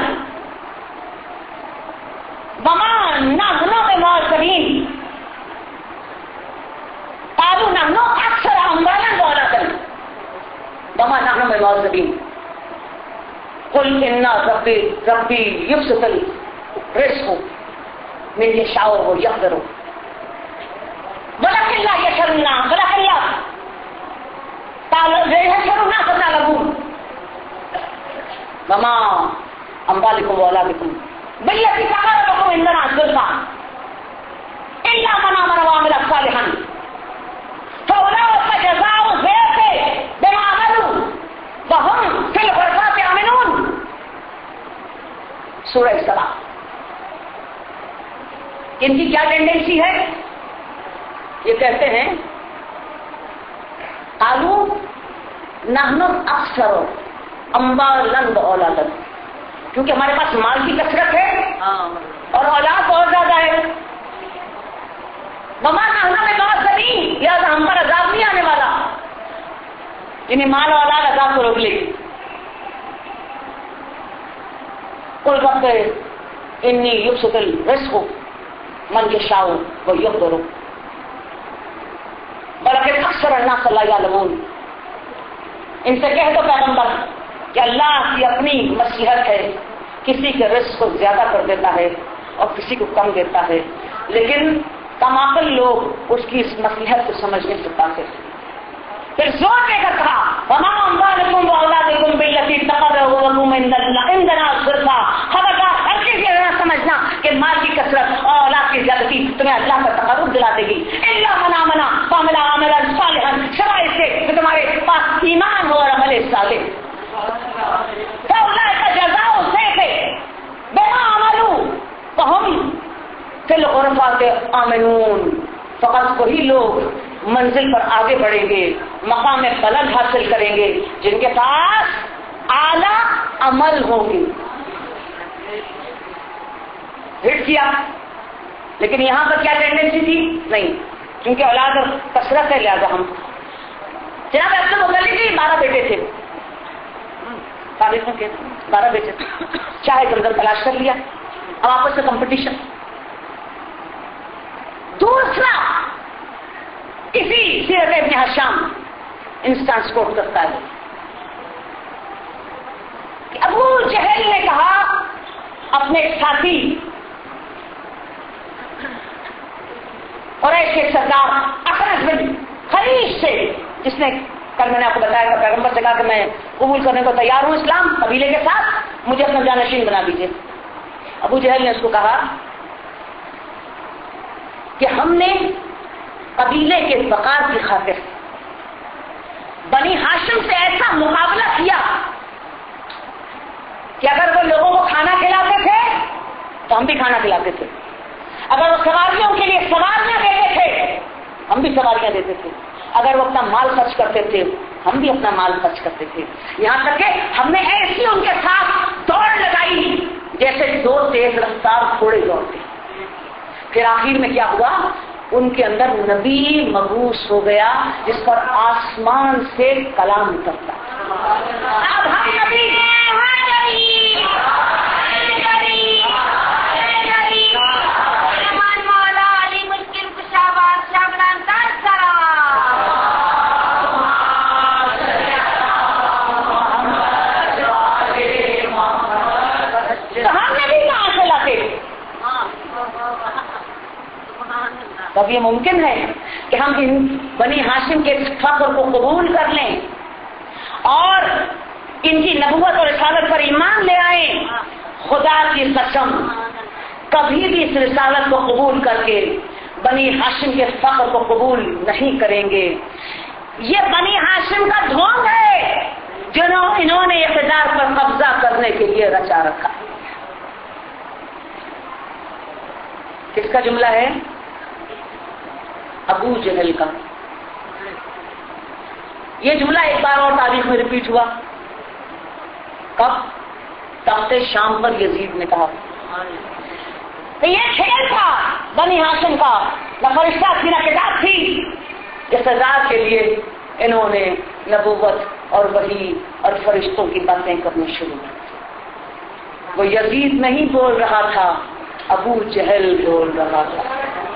وما نحن بمعذبین. قالوا نحن اکثر اموالا واولادا وما نحن بمعذبین. قل ان ربی ربی یبسط الرزق من یشاء ویقدر ولكن لا يشعرون ولكن لا يشعرون فتعلمون وما اموالكم واولادكم بالتي تقربكم عندنا زلفى الا من امن وعمل سورہ سبا. ان کی کیا ٹینڈنسی ہے؟ یہ کہتے ہیں قالو نحن اکثر اموالا واولادا، کیونکہ ہمارے پاس مال کی کثرت ہے اور اولاد بہت زیادہ ہے. وما نحن بمعذبین، لہٰذا ہم پر عذاب نہیں آنے والا. یعنی مال اور اولاد عذاب کو روک لے گی. قل رب انی یبسط الرزق من یشاء ویقدر ولکن اکثر الناس لا یعلمون. ان سے کہہ دو پیغمبر کہ اللہ کی اپنی مصلحت ہے، کسی کے رزق کو زیادہ کر دیتا ہے اور کسی کو کم دیتا ہے، لیکن کم عقل لوگ اس کی اس مصلحت کو سمجھ نہیں سکتے. پھر زور دے کر کہا وما اموالکم واولادکم بالتی تقربکم عندنا زلفی، خبردار ہرگز یہ نہ سمجھنا کہ مال کی کثرت اور اولاد کی زیادتی تمہیں اللہ کا تقرب دلا دے گی. الا من آمن وعمل عملا صالحا، سوائے اس کے کہ تمہارے پاس ایمان ہو اور عمل صالح. فاولئک جزاؤ الضعف بما عملوا فهم فی الغرفات آمنون. فقط وہی لوگ منزل پر آگے بڑھیں گے، مقام بلند حاصل کریں گے جن کے پاس اعلیٰ عمل ہوگی. ہٹ کیا. لیکن یہاں پر کیا ٹینڈنسی تھی؟ نہیں، کیونکہ اولاد اور کثرت ہے لہٰذا ہم جناب عبد المطلب جی بارہ بیٹے تھے، تاریخوں کے بارہ بیٹے تھے، چاہے جنگل تلاش کر لیا. اب آپس سے کمپٹیشن. دوسرا اسی سیرت ابن ہشام انسٹانس کوٹ کرتا ہے کہ ابو جہل نے کہا اپنے ساتھی اور ایسے سردار اخرج بن خریش سے، جس نے کل میں نے آپ کو بتایا کہ پیغمبر سے کہا کہ میں قبول کرنے کو تیار ہوں اسلام قبیلے کے ساتھ، مجھے اپنا جانشین بنا دیجیے. ابو جہل نے اس کو کہا کہ ہم نے قبیلے کے وقار کی خاطر بنی ہاشم سے ایسا مقابلہ کیا کہ اگر وہ لوگوں کو کھانا کھلاتے تھے تو ہم بھی کھانا کھلاتے تھے، اگر وہ سواریوں کے لیے سواریاں دیتے تھے ہم بھی سواریاں دیتے تھے، اگر وہ اپنا مال خرچ کرتے تھے ہم بھی اپنا مال خرچ کرتے تھے. یہاں تک کہ ہم نے ایسی ان کے ساتھ دوڑ لگائی جیسے دو تیز رفتار گھوڑے دوڑتے. پھر آخر میں کیا ہوا؟ ان کے اندر نبی مبعوث ہو گیا جس پر آسمان سے کلام اترتا. اب ہم نبی اب یہ ممکن ہے کہ ہم ان بنی ہاشم کے فخر کو قبول کر لیں اور ان کی نبوت اور رسالت پر ایمان لے آئیں. خدا کی قسم کبھی بھی اس رسالت کو قبول کر کے بنی ہاشم کے فخر کو قبول نہیں کریں گے. یہ بنی ہاشم کا ڈھونگ ہے جنہوں انہوں نے اقتدار پر قبضہ کرنے کے لیے رچا رکھا. کس کا جملہ ہے؟ ابو جہل کا. یہ جملہ ایک بار اور تاریخ میں ریپیٹ ہوا. کب؟ تخت شام پر یزید نے کہا. تو یہ کھیل تھا بنی ہاشم کا، نہ فرشتہ تھی نہ کتاب تھی. اس سزا کے لیے انہوں نے نبوت اور وحی اور فرشتوں کی باتیں کرنی شروع کی. وہ یزید نہیں بول رہا تھا، ابو جہل بول رہا تھا.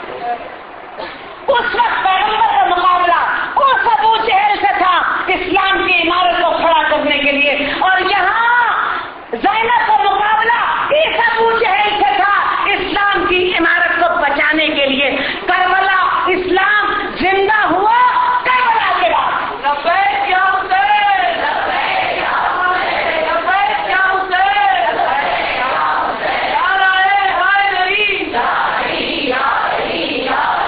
اس وقت پیغمبر کا مقابلہ اس ابو جہل سے تھا اسلام کی عمارت کو کھڑا کرنے کے لیے، اور یہاں زینب کا مقابلہ اس ابو جہل سے تھا اسلام کی عمارت کو بچانے کے لیے. کربلا اسلام زندہ ہوا کربلا کے بعد. لبیک یا حسین، لبیک یا حسین، لبیک یا حسین، لبیک یا حسین، یا رائے حیدری، یا علی، یا علی، یا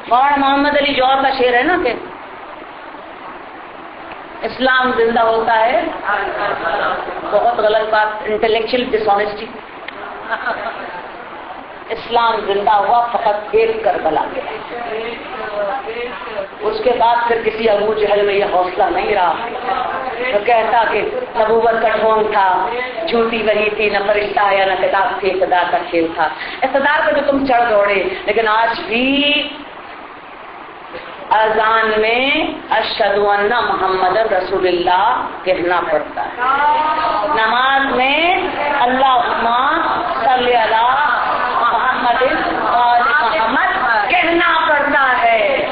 और मोहम्मद अली जौहर का शेर है ना कि इस्लाम जिंदा होता है, बहुत गलत बात, इंटेलेक्चुअल डिसऑनेस्टी। इस्लाम जिंदा हुआ फकत एक करबला के। उसके बाद फिर किसी अबू जहल में यह हौसला नहीं रहा तो कहता कि नबूवत का ढोंग था, झूठी वही थी, न फरिश्ता आया न किताब थी, इक़्तिदार का खेल था। इक़्तिदार पे तो तुम चढ़ दौड़े, लेकिन आज भी अजान में अशहदु अन्ना मुहम्मद रसूलुल्लाह कहना पड़ता है, नमाज में अल्लाहुम्मा सल्ली अला मुहम्मद मोहम्मद कहना पड़ता है।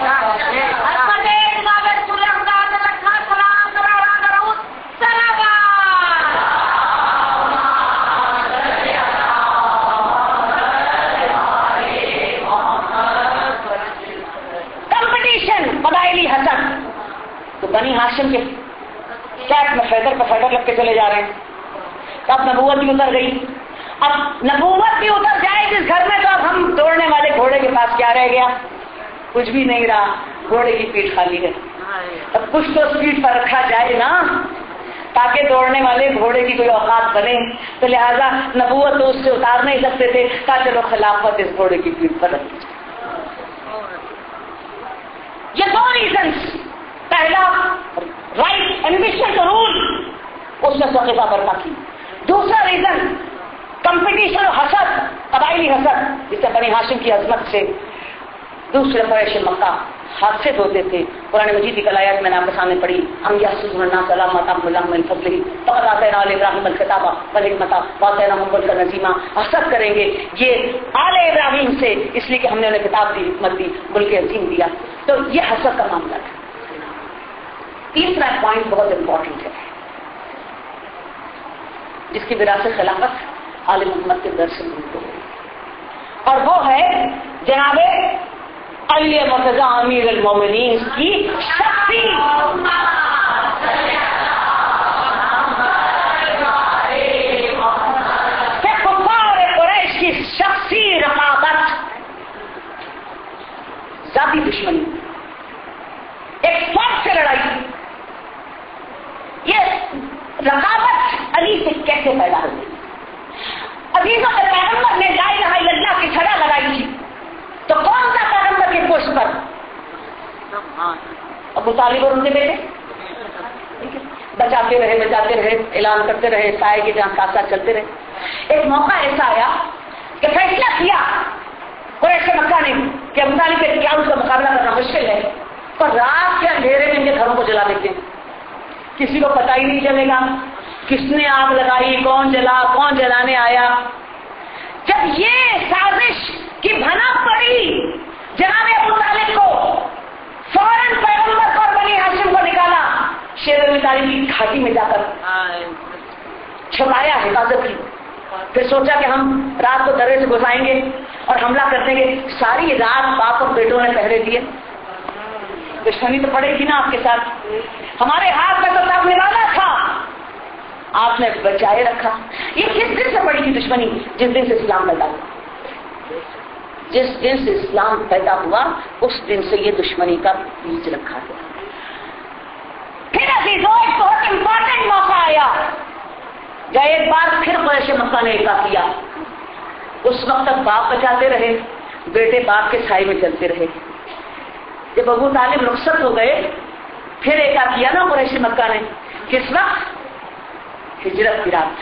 फदाइली हसन तो बनी हाशिम के कैट में फैदर पर फैदर लग के चले जा रहे हैं। तो अब नबूवत भी उतर गई, अब नबूवत भी उतर जाए जिस घर में, तो अब हम दौड़ने वाले घोड़े के पास क्या रह गया? कुछ भी नहीं रहा, घोड़े की पीठ खाली है। अब कुछ तो स्पीड पर रखा जाए ना, ताकि दौड़ने वाले घोड़े की कोई औकात बने। तो लिहाजा नबूवत तो उससे उतार नहीं सकते थे, कहा चलो खिलाफत इस घोड़े की पीठ पर रखी जाए। ये दो रीजंस, पहला राइट एम्बिशन टू रूल, उसने सकीफा बर्पा की। दूसरा रीजन कंपटीशन और हसद, कबाइली हसद, जिससे बनी हाशिम की अजमत से दूसरे कुरैश मक्का हादसे होते थे। कुरान मजीद की आयत मैंने आपके सामने पढ़ी, हम यासुजुन्ना सलामता मिन फज़लिही फ़क़द आतैना आले इब्राहीम अल किताब वल हिकमत व आतैनाहुम मुल्कन अज़ीमा। हसद करेंगे ये आले इब्राहीम से, इसलिए कि हमने उन्हें किताब दी, हिकमत दी, मुल्क अज़ीम दिया। तो ये हसद का मामला था। तीसरा पॉइंट बहुत इंपॉर्टेंट है, जिसकी विरासत खिलाफत आले मोहम्मद के दर से मिलती है, और वो है जनाबे अली मुर्तज़ा अमीर अल मोमिनीन की शख्सी कुफ़ार कुरैश की शख्सी रकाबत, जाती दुश्मनी, एक फर्ज से लड़ाई। ये रकाबत अली से कैसे पैदा हुई? अजीजों के पैगंबर ने ला इलाहा इल्लल्लाह की छड़ा लगाई थी, तो कौन सा पैगंबर के पोस्ट पर? अबू तालिब और उनके बेटे बचाते रहे बचाते रहे ऐलान करते रहे, साए के जहां साथ साथ चलते रहे। एक मौका ऐसा आया कि फैसला किया कुरैश मक्का ने कि अबू तालिब के क्या उसका मुकाबला करना मुश्किल है, पर रात के अंधेरे में इनके घरों को जला देते हैं, किसी को पता ही नहीं चलेगा किसने आग लगाई, कौन जला, कौन जलाने आया। जब ये साजिश की भनक पड़ी जनाब अबू तालिब को, फौरन पैगंबर और बनी हाशिम को निकाला, शेर अबू तालिब की घाटी में जाकर छुपाया हिफाजत की। फिर सोचा कि हम रात को दरे से घुसाएंगे और हमला कर देंगे। सारी रात बाप और बेटों ने पहरे दिए। दुश्मनी तो पड़ेगी ना आपके साथ, हमारे हाथ में तो तब निवाला था, आपने बचाए रखा। ये किस दिन से पड़ी थी दुश्मनी? जिस दिन से इस्लाम पैदा हुआ। जिस दिन से इस्लाम पैदा हुआ उस दिन से ये दुश्मनी का बीज रखा गया। फिर अजीजों एक बहुत इंपॉर्टेंट मौका आया जब एक बार फिर कुरैश मक्का ने एका किया। उस वक्त तक बाप बचाते रहे, बेटे बाप के साए में चलते रहे। जब अबू तालिब रुखसत हो गए फिर एका किया ना कुरैश मक्का ने। किस वक्त? हिजरत की रात।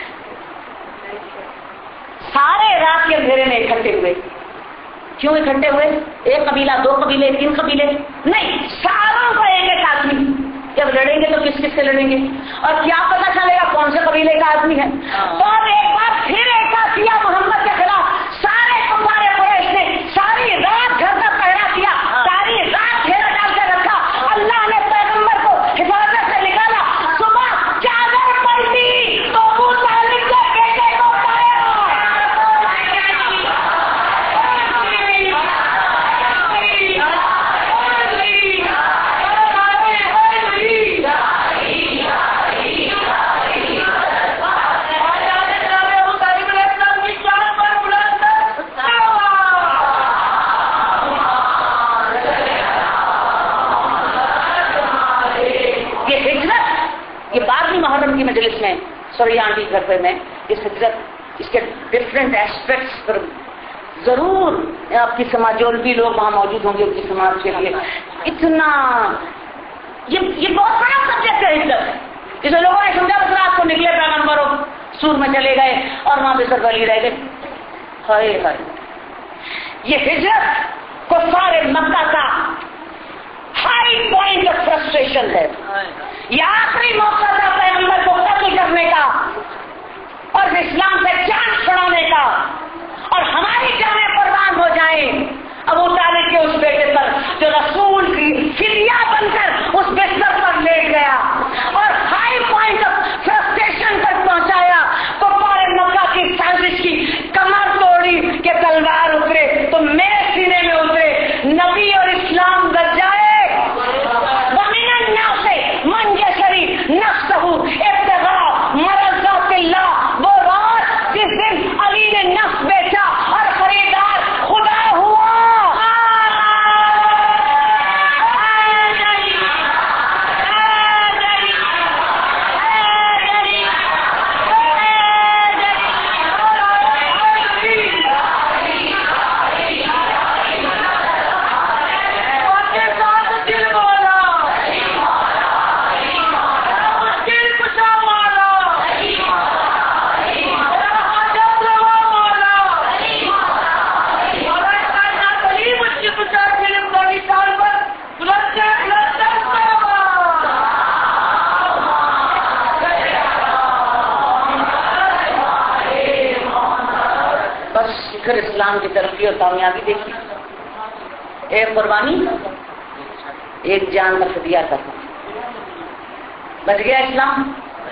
सारे रात के अंधेरे में इकट्ठे हुए। क्यों इकट्ठे हुए? एक कबीला, दो कबीले, तीन कबीले नहीं, सारों को एक एक आदमी। जब लड़ेंगे तो किस किस से लड़ेंगे और क्या पता चलेगा कौन से कबीले का आदमी है। तो अब एक बार फिर एका किया मोहम्मद के खिलाफ। सारे कुफार कुरैश ने सारी रात घर का पहरा किया, सारी रात घेरा डाल कर रखा। अल्लाह ने पैगंबर को हिफाजत से निकाला। सुबह चादर पलटी तो अबू तालिब के बेटे को पाया। کی مجلس میں سوریا آنٹی گھر پہ میں اس ہجرت اس کے ڈفرینٹ ایسپیکٹس پر ضرور آپ کی سماج جو بھی لوگ وہاں موجود ہوں گے ان کی سماج کے لیے اتنا یہ یہ بہت بڑا سبجیکٹ ہے ہجرت، جسے لوگوں نے سمجھا بس رات کو نکلے پیغمبر سور میں چلے گئے اور وہاں پہ سر ولی رہ گئے. ہائے ہائے یہ ہجرت کو سارے مکہ کا ہائی پوائنٹ آف فرسٹریشن ہے. یہ آخری موقع تھا پیغمبر کو قتل کرنے کا اور اسلام سے جان چھڑانے کا، اور ہماری جانیں قربان ہو جائیں ابو طالب کے اس بیٹے پر جو رسول کی فدیہ بن کر اس بستر پر لیٹ گیا اور ہائی پوائنٹ آف فرسٹریشن تک پہنچایا. تو پورے مکہ کی سازش کی کمر توڑی کہ تلوار اترے تو میرے سینے میں اترے، نبی اور اسلام بچ جائے. ومن الناس من یشری نفسہ ابتغاء مرضات اللہ، وہ رات جس دن علی نے نفس بیچا اور خریدار خدا ہوا. پھر اسلام کی ترقی اور کامیابی دیکھی. ایک قربانی ایک جان کا فدیہ کرنا، بچ گیا اسلام.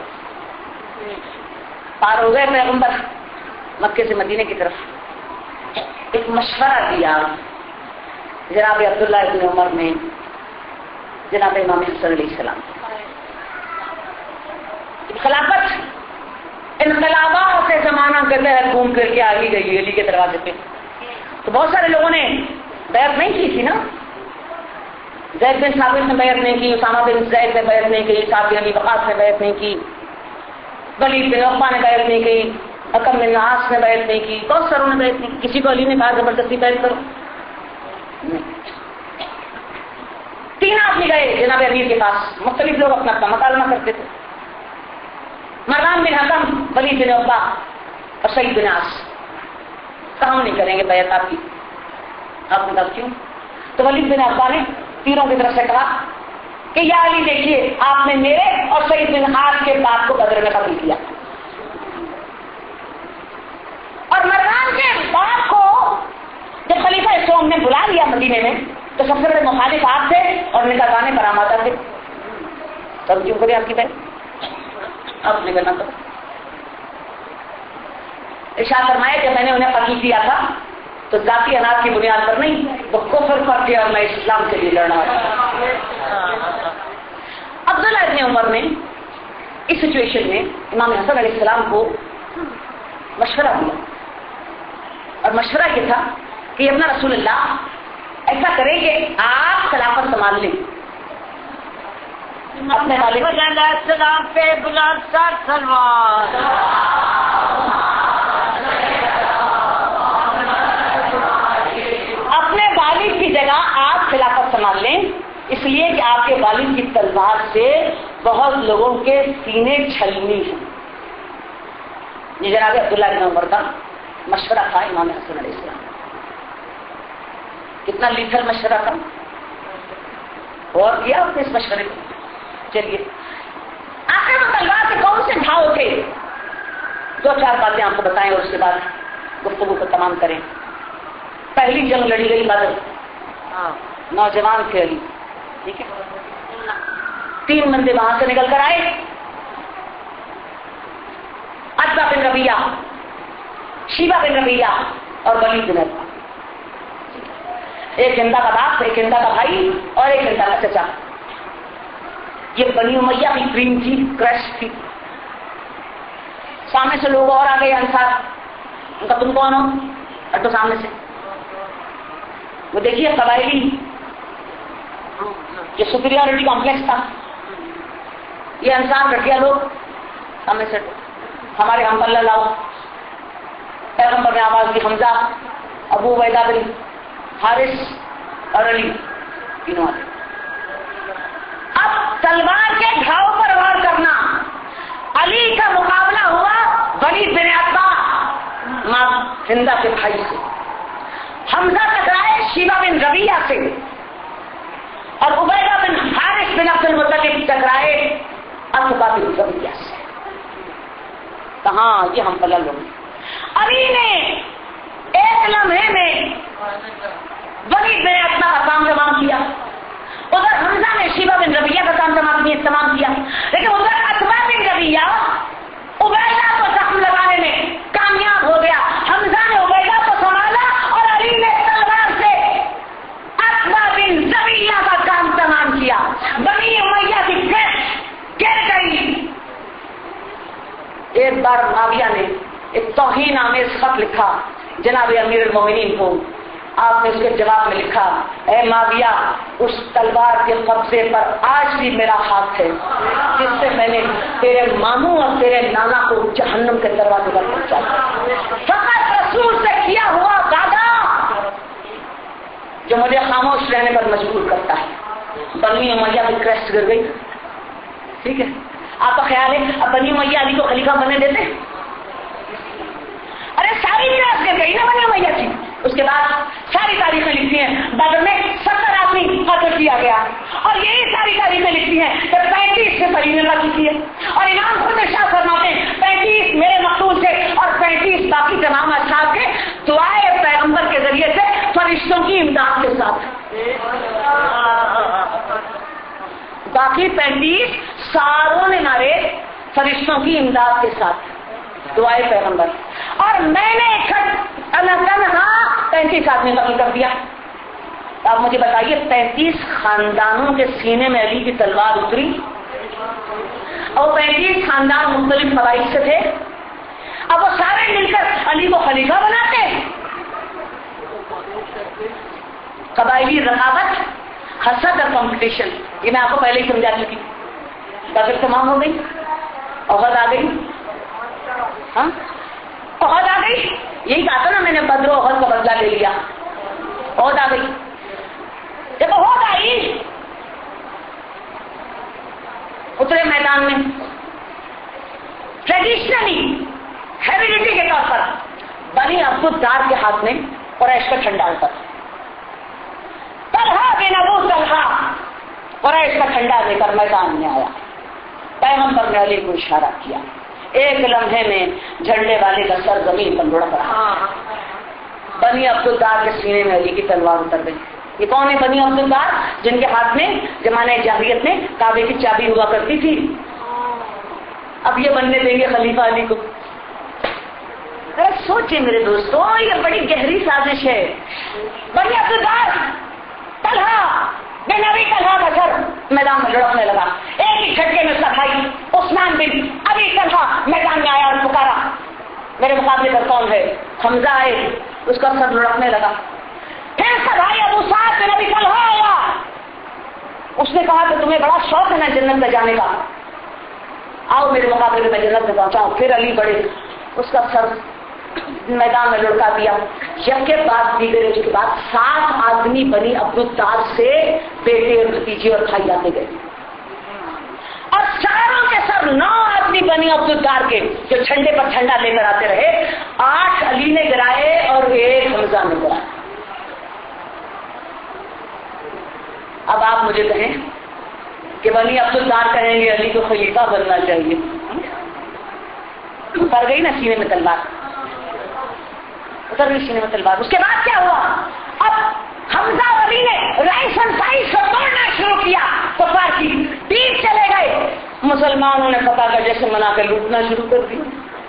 پار ہو گئے پیغمبر مکے سے مدینے کی طرف. ایک مشورہ دیا جناب عبداللہ ابن عمر نے جناب امام حسن علیہ السلام. خلافت انقلابات سے زمانہ کے تحت گھوم کر کے آگے گئی علی کے دروازے پہ. تو بہت سارے لوگوں نے بیعت نہیں کی تھی نا. زید بن ثابت نے بیعت نہیں کی، اسامہ بن زید نے بیعت نہیں کی، سعد بن ابی وقاص نے بیعت نہیں کی، ولید بن عقبہ نے بیعت نہیں کی، حکم بن عاص نے بیعت نہیں کی، بہت ساروں نے بیعت نہیں کی. کسی کو علی نے کہا زبردستی بیعت کرو. تین آدمی گئے جناب امیر کے پاس، مختلف لوگ اپنا اپنا مکالمہ کرتے تھے. مروان بن حکم، ولید بن عقبہ اور سعید بن عاص. کہا ہم نہیں کریں گے بیعت آپ کی. آپ نے کہا کیوں؟ تو ولید بن عقبہ نے تیروں کی طرف سے کہا کہ یا علی دیکھیے آپ نے میرے اور سعید بن عاص کے بات کو بدر میں قبول کیا، اور مروان کے باپ کو جب خلیفہ اسلام نے بلا لیا مدینے میں تو سب سے بڑے مخالف آپ تھے اور نکاح گانے پر آمادہ تھے. تب کیوں کرے آپ کی بیعت؟ آپ نے کرنا تو ارشاد فرمایا کہ میں نے انہیں قتل کیا تھا تو ذاتی اناج کی بنیاد پر نہیں، وہ کفر پر کیا اور میں اسلام کے لیے لڑنا. عبداللہ ابن عمر نے اس سچویشن میں امام حسن علیہ السلام کو مشورہ دیا، اور مشورہ یہ تھا کہ اپنا رسول اللہ ایسا کریں کہ آپ خلافت سنبھال لیں. اپنے والد السلام پہ بلند سر سلوار، اپنے والد کی جگہ آپ خلافت سنبھال لیں، اس لیے کہ آپ کے والد کی تلوار سے بہت لوگوں کے سینے چھلنی ہیں. یہ جناب عبداللہ بن عمر کا مشورہ تھا امام حسن علیہ السلام. کتنا لیتھل مشورہ تھا. اور کیا آپ نے اس مشورے کو؟ چلیے آخر وہ تلوار کے کون سے گھاؤ تھے؟ دو چار باتیں آپ کو بتائیں اور اس کے بعد گفتگو کو تمام کریں. پہلی جنگ لڑی گئی بدر، نوجوان تھے علی، ٹھیک ہے. تین بندے وہاں سے نکل کر آئے، عتبہ بن ربیعہ، شیبہ بن ربیعہ اور ولید بن عتبہ. ایک ہندا کا باپ، ایک ہندا کا بھائی اور ایک ہندا کا چچا. یہ بنی امیہ کی کریم تھی، کرش تھی. سامنے سے لوگ اور آ گئے انصار. ان کا تم کون ہو؟ ہٹو سامنے سے. وہ دیکھیے قبائلی یہ سپیریورٹی کمپلیکس تھا. یہ انصار گٹیا لوگ ہمیں سے ہمارے ہم پلہ لاؤ. پیغمبر نے آواز دی حمزہ, ابو عبیدہ بن حارث اور علی تینوں آتے. اب تلوار کے گھاؤ پر وار کرنا. علی کا مقابلہ ہوا ولید بن عتبہ ماں ہندہ کے بھائی سے. حمزہ ٹکرائے شیبہ بن ربیعہ سے, اور عبیدہ بن حارث بن عبد المطلب ٹکرائے عتبہ بن ربیعہ سے. کہاں یہ ہم پلہ لوگ. علی نے ایک لمحے میں ولید بن عتبہ کا کام تمام کیا, ادھر حمزہ نے شیبہ بن ربیعہ کا کام تمام کیا, لیکن ادھر عتبہ بن ربیعہ عبیدہ کو زخم لگانے میں کامیاب ہو گیا. حمزہ نے عبیدہ کو سنبھالا اور علی نے تلوار سے عتبہ بن ربیعہ کا کام تمام کیا. بنی امیہ کی گرد گر گئی. ایک بار معاویہ نے ایک توہین آمیز خط لکھا جناب امیر المومنین کو. آپ نے اس کے جواب میں لکھا, اے معاویہ, اس تلوار کے قبضے پر آج بھی میرا ہاتھ ہے جس سے میں نے تیرے ماموں اور تیرے نانا کو جہنم کے دروازے پر پہنچا. فقط رسول سے کیا ہوا وعدہ جو مجھے خاموش رہنے پر مجبور کرتا ہے. بنی امیہ کی کریسٹ گر گئی. ٹھیک ہے, آپ کا خیال ہے اب بنی امیہ علی کو خلیفہ بننے دیتے؟ ارے ساری میراث گر گئی نا بنی امیہ کی. اس کے بعد ساری تاریخیں لکھتی ہیں بدر میں ستر آدمی قتل کیا گیا, اور یہی ساری تاریخیں لکھتی ہیں کہ پینتیس سے سلیمہ لگی تھی, اور امام خود ارشاد فرماتے ہیں پینتیس میرے مقتول سے اور پینتیس باقی تمام اصحاب کے دعائے پیغمبر کے ذریعے سے فرشتوں کی امداد کے ساتھ. باقی پینتیس ساروں نے مارے فرشتوں کی امداد کے ساتھ دعائے پیغمبر. اور میں نے تنہا پینتیس آدمی قتل کر دیا. اب مجھے بتائیے پینتیس خاندانوں کے سینے میں علی کی تلوار اتری, اور پینتیس خاندان مختلف قبائل سے تھے. اب وہ سارے مل کر علی کو خلیفہ بناتے. قبائلی رقابت, حسد اور کمپٹیشن, یہ میں آپ کو پہلے ہی سمجھا چکی. بدر تمام ہو گئی, احد آ گئی. ہاں احد آ گئی, یہی کہا تھا نا میں نے بدر و احد کا بدلہ لے لیا. احد آ گئی. جب احد آئی اترے میدان میں ٹریڈیشنلی ہیریڈیٹی کے طور پر بنی عبدالدار کے ہاتھ میں قریش کا جھنڈا ہوتا تھا. طلحہ بن ابو طلحہ قریش کا جھنڈا لے کر میدان میں آیا. پیغمبر نے علی کو اشارہ کیا. ایک لمحے میں جھنڈے والے کا سر زمین پر لڑک رہا. بنی عبدالدار کے سینے میں علی کی تلوار اتر گئی. یہ کون ہے بنی عبدالدار؟ جن کے ہاتھ میں زمانے جاہلیت میں کعبے کی چابی ہوا کرتی تھی. اب یہ بننے دیں گے خلیفہ علی کو؟ ذرا سوچیں میرے دوستوں, یہ بڑی گہری سازش ہے. بنی عبدالدار طلحہ بن ابی طلحہ کا سر میدان میں لڑکنے لگا. ایک ہی جھٹکے میں اس کا بھائی عثمان بن ابی طلحہ میدان میں آیا اور پکارا میرے مقابلے پر کون ہے؟ حمزہ آئے, اس کا سر لڑکنے لگا. پھر اس کا بھائی ابو سعد بن ابی طلحہ آیا, اس نے کہا کہ تمہیں بڑا شوق ہے نا جنت میں جانے کا, آؤ میرے مقابلے میں جنت میں پہنچاؤ. پھر علی بڑے, اس کا سر میدان میں لڑکا دیا. جب کے بعد دیگر کے بعد سات آدمی بنی عبدالدار سے بیٹے اور بھتیجے اور بھائی آتے گئے, اور چاروں کے سر نو آدمی بنی عبدالدار کے جو جھنڈے پر جھنڈا لے کر آتے رہے. آٹھ علی نے گرائے اور ایک حمزہ نے گرائے. اب آپ مجھے کہیں کہ بنی عبدالدار کہیں گے علی کو خلیفہ بننا چاہیے. اتر گئی نا سینے میں تلوار, اتر گئی سینے میں تلوار. اس کے بعد کیا ہوا؟ اب حمزہ علی نے رائفل سائز کو توڑنا شروع کیا, کفار کی پیٹ چلے گئے. مسلمانوں نے فتح کا جشن منا کر لوٹنا شروع کر دیا.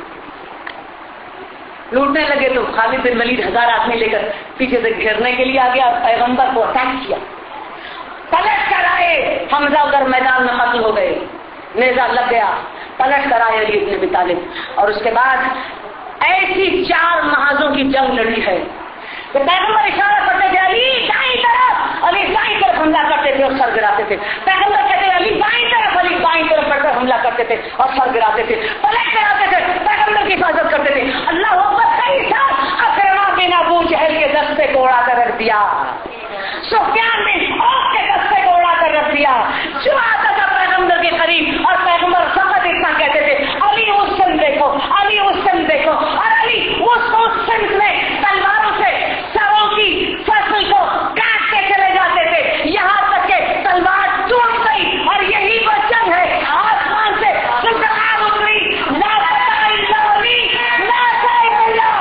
لوٹنے لگے تو خالد بن ولید ہزار آدمی لے کر پیچھے سے گھیرنے کے لیے آ گیا, پیغمبر کو اٹیک کیا. پلٹ کر آئے, حمزہ ادھر میدان میں قتل ہو گئے, نیزہ لگ گیا. پلٹ کر آئے علی ابن ابی طالب, اور اس کے بعد ایسی چار محاذوں کی جنگ لڑی ہے کہ پیغمبر اشارہ کرتے تھے علی دائیں طرف, علی دائیں طرف حملہ کرتے تھے اور سر گراتے تھے. پیغمبر کہتے علی بائیں طرف, علی بائیں طرف پڑھ کر حملہ کرتے کرتے تھے اور سر گراتے تھے، پلٹ کراتے تھے، پیغمبر کی حفاظت کرتے تھے. اللہ اکبر. کئی سال اکرما بن ابو جہل کے دستے کو اڑا کر رکھ دیا، سفیان بن عوف کے دستے کو اڑا کر رکھ دیا. جو آتا تھا پیغمبر کے قریب اور پیغمبر فقط اتنا کہتے تھے علی اس سمت دیکھو، علی اس سمت دیکھو، اور علی اس اس سمت میں تلواروں سے سروں کی فصل کو کاٹتے چلے جاتے تھے، یہاں تک کہ تلوار ٹوٹ گئی. اور یہی وہ جنگ ہے آسمان سے سلطان اتری، لا فتح الا علی، لا سیف الا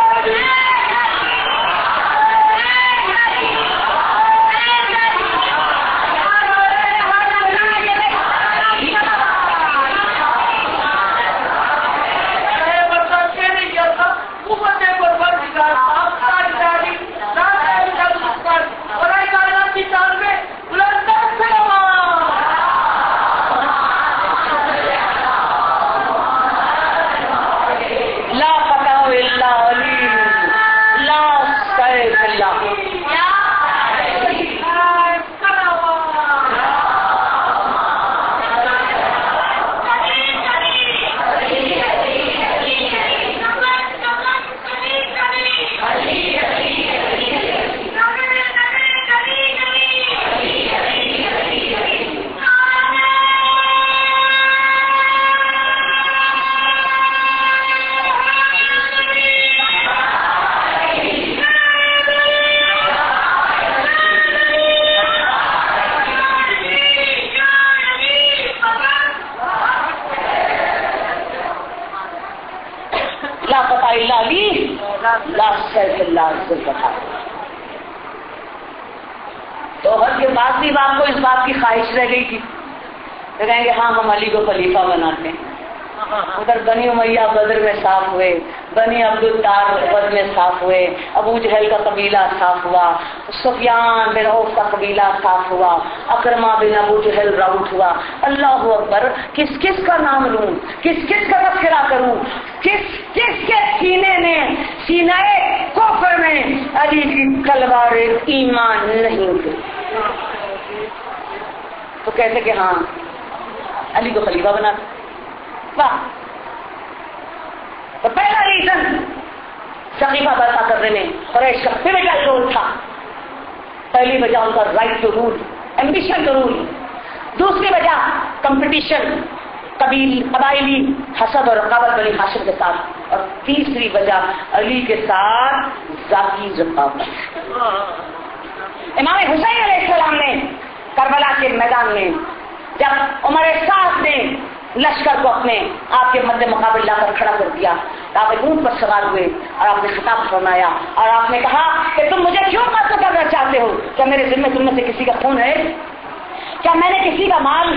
تو حد کے بعد بھی آپ کو اس بات کی خواہش رہ گئی تھی تو کہیں گے ہاں ہم علی کو خلیفہ بناتے ہیں. ادھر بنی امیہ بدر میں صاف ہوئے، بنی عبدالدار بدر میں صاف ہوئے، ابو جہل کا قبیلہ صاف ہوا، سفیان بن عوف کا قبیلہ صاف ہوا، اکرما بن ابو جہل راؤٹ ہوا. اللہ اکبر. کس کس کا نام لوں، کس کس کا تذکرہ کروں، کس کس کے سینے میں، سینہ کفر میں علی کی تلوار ایمان نہیں تھی. تو کہتے کہ ہاں علی کو خلیفہ بنا. تو پہلا ریزن سقیفہ برپا کرنے میں قریش کا پیوٹل رول تھا. پہلی وجہ ان کا right to rule, ambition to rule. دوسری وجہ کمپٹیشن، قبیل قبائلی حسد اور رقابت بنی ہاشم کے ساتھ. اور تیسری وجہ علی کے ساتھ ذاتی رقابت. امام حسین علیہ السلام نے کربلا کے میدان میں جب عمر سعد نے لشکر کو اپنے آپ کے مد مقابل لا کر کھڑا کر دیا، آپ اونٹ پر سوار ہوئے اور آپ نے خطاب فرمایا اور آپ نے کہا کہ تم مجھے کیوں قتل کرنا چاہتے ہو؟ کیا میرے ذمہ تم میں سے کسی کا خون ہے؟ کیا میں نے کسی کا مال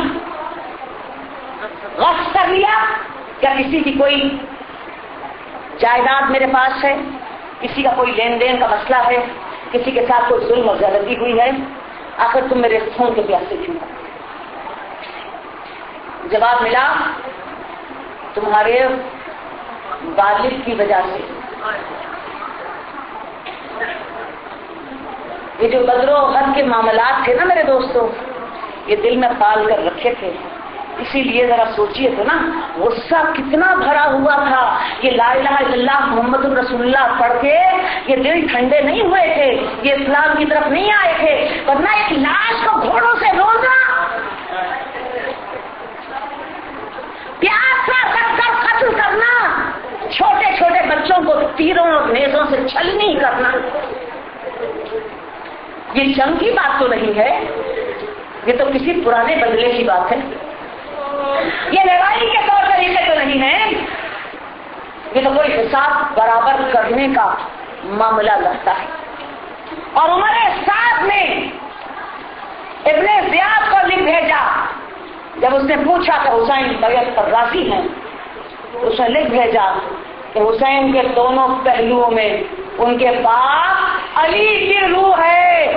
غصب کر لیا؟ کیا کسی کی کوئی جائیداد میرے پاس ہے؟ کسی کا کوئی لین دین کا مسئلہ ہے؟ کسی کے ساتھ کوئی ظلم اور زیادتی ہوئی ہے؟ آخر تم میرے خون کے پیاسے کیوں؟ جواب ملا تمہارے والد کی وجہ سے. یہ جو بدر و احد کے معاملات تھے نا میرے دوستوں، یہ دل میں پال کر رکھے تھے. اسی لیے ذرا سوچئے تو نا، غصہ کتنا بھرا ہوا تھا. یہ لا الہ الا اللہ محمد رسول اللہ پڑھ کے یہ دل ٹھنڈے نہیں ہوئے تھے، یہ اسلام کی طرف نہیں آئے تھے. ورنہ ایک لاش کو گھوڑوں سے روزنا، پیاس سے کر کر قتل کرنا، چھوٹے چھوٹے بچوں کو تیروں اور نیزوں سے چھلنی کرنا، یہ جنگ کی بات تو نہیں ہے، یہ تو کسی پرانے بدلے کی بات ہے. یہ لڑائی کے طور طریقے تو نہیں ہے، یہ تو کوئی حساب برابر کرنے کا معاملہ لگتا ہے. اور عمر سعد نے ابن زیاد کو لکھ بھیجا جب اس نے پوچھا کہ حسین بیعت پر راضی ہیں، اس نے لکھ بھیجا کہ حسین کے دونوں پہلوؤں میں ان کے باپ علی کی روح ہے،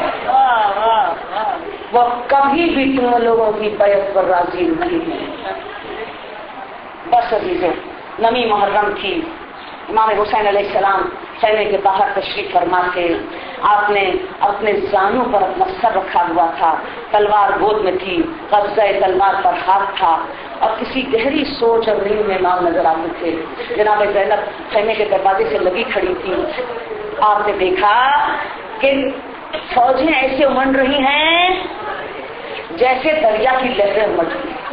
وہ کبھی بھی تم لوگوں کی بیعت پر راضی نہیں ہے. بس عزیزوں، نمی محرم تھی، امام حسین علیہ السلام خیمے کے باہر تشریف فرما کے آپ نے اپنے زانوں پر اپنا سر رکھا ہوا تھا، تلوار گود میں تھی، قبضہ تلوار پر ہاتھ تھا، اور کسی گہری سوچ اور نیند میں امام نظر آتے تھے۔ جناب زینب خیمے کے دروازے سے لگی کھڑی تھی۔ آپ نے دیکھا کہ فوجیں ایسے امنڈ رہی ہیں جیسے دریا کی لہریں امنڈ رہی ہیں،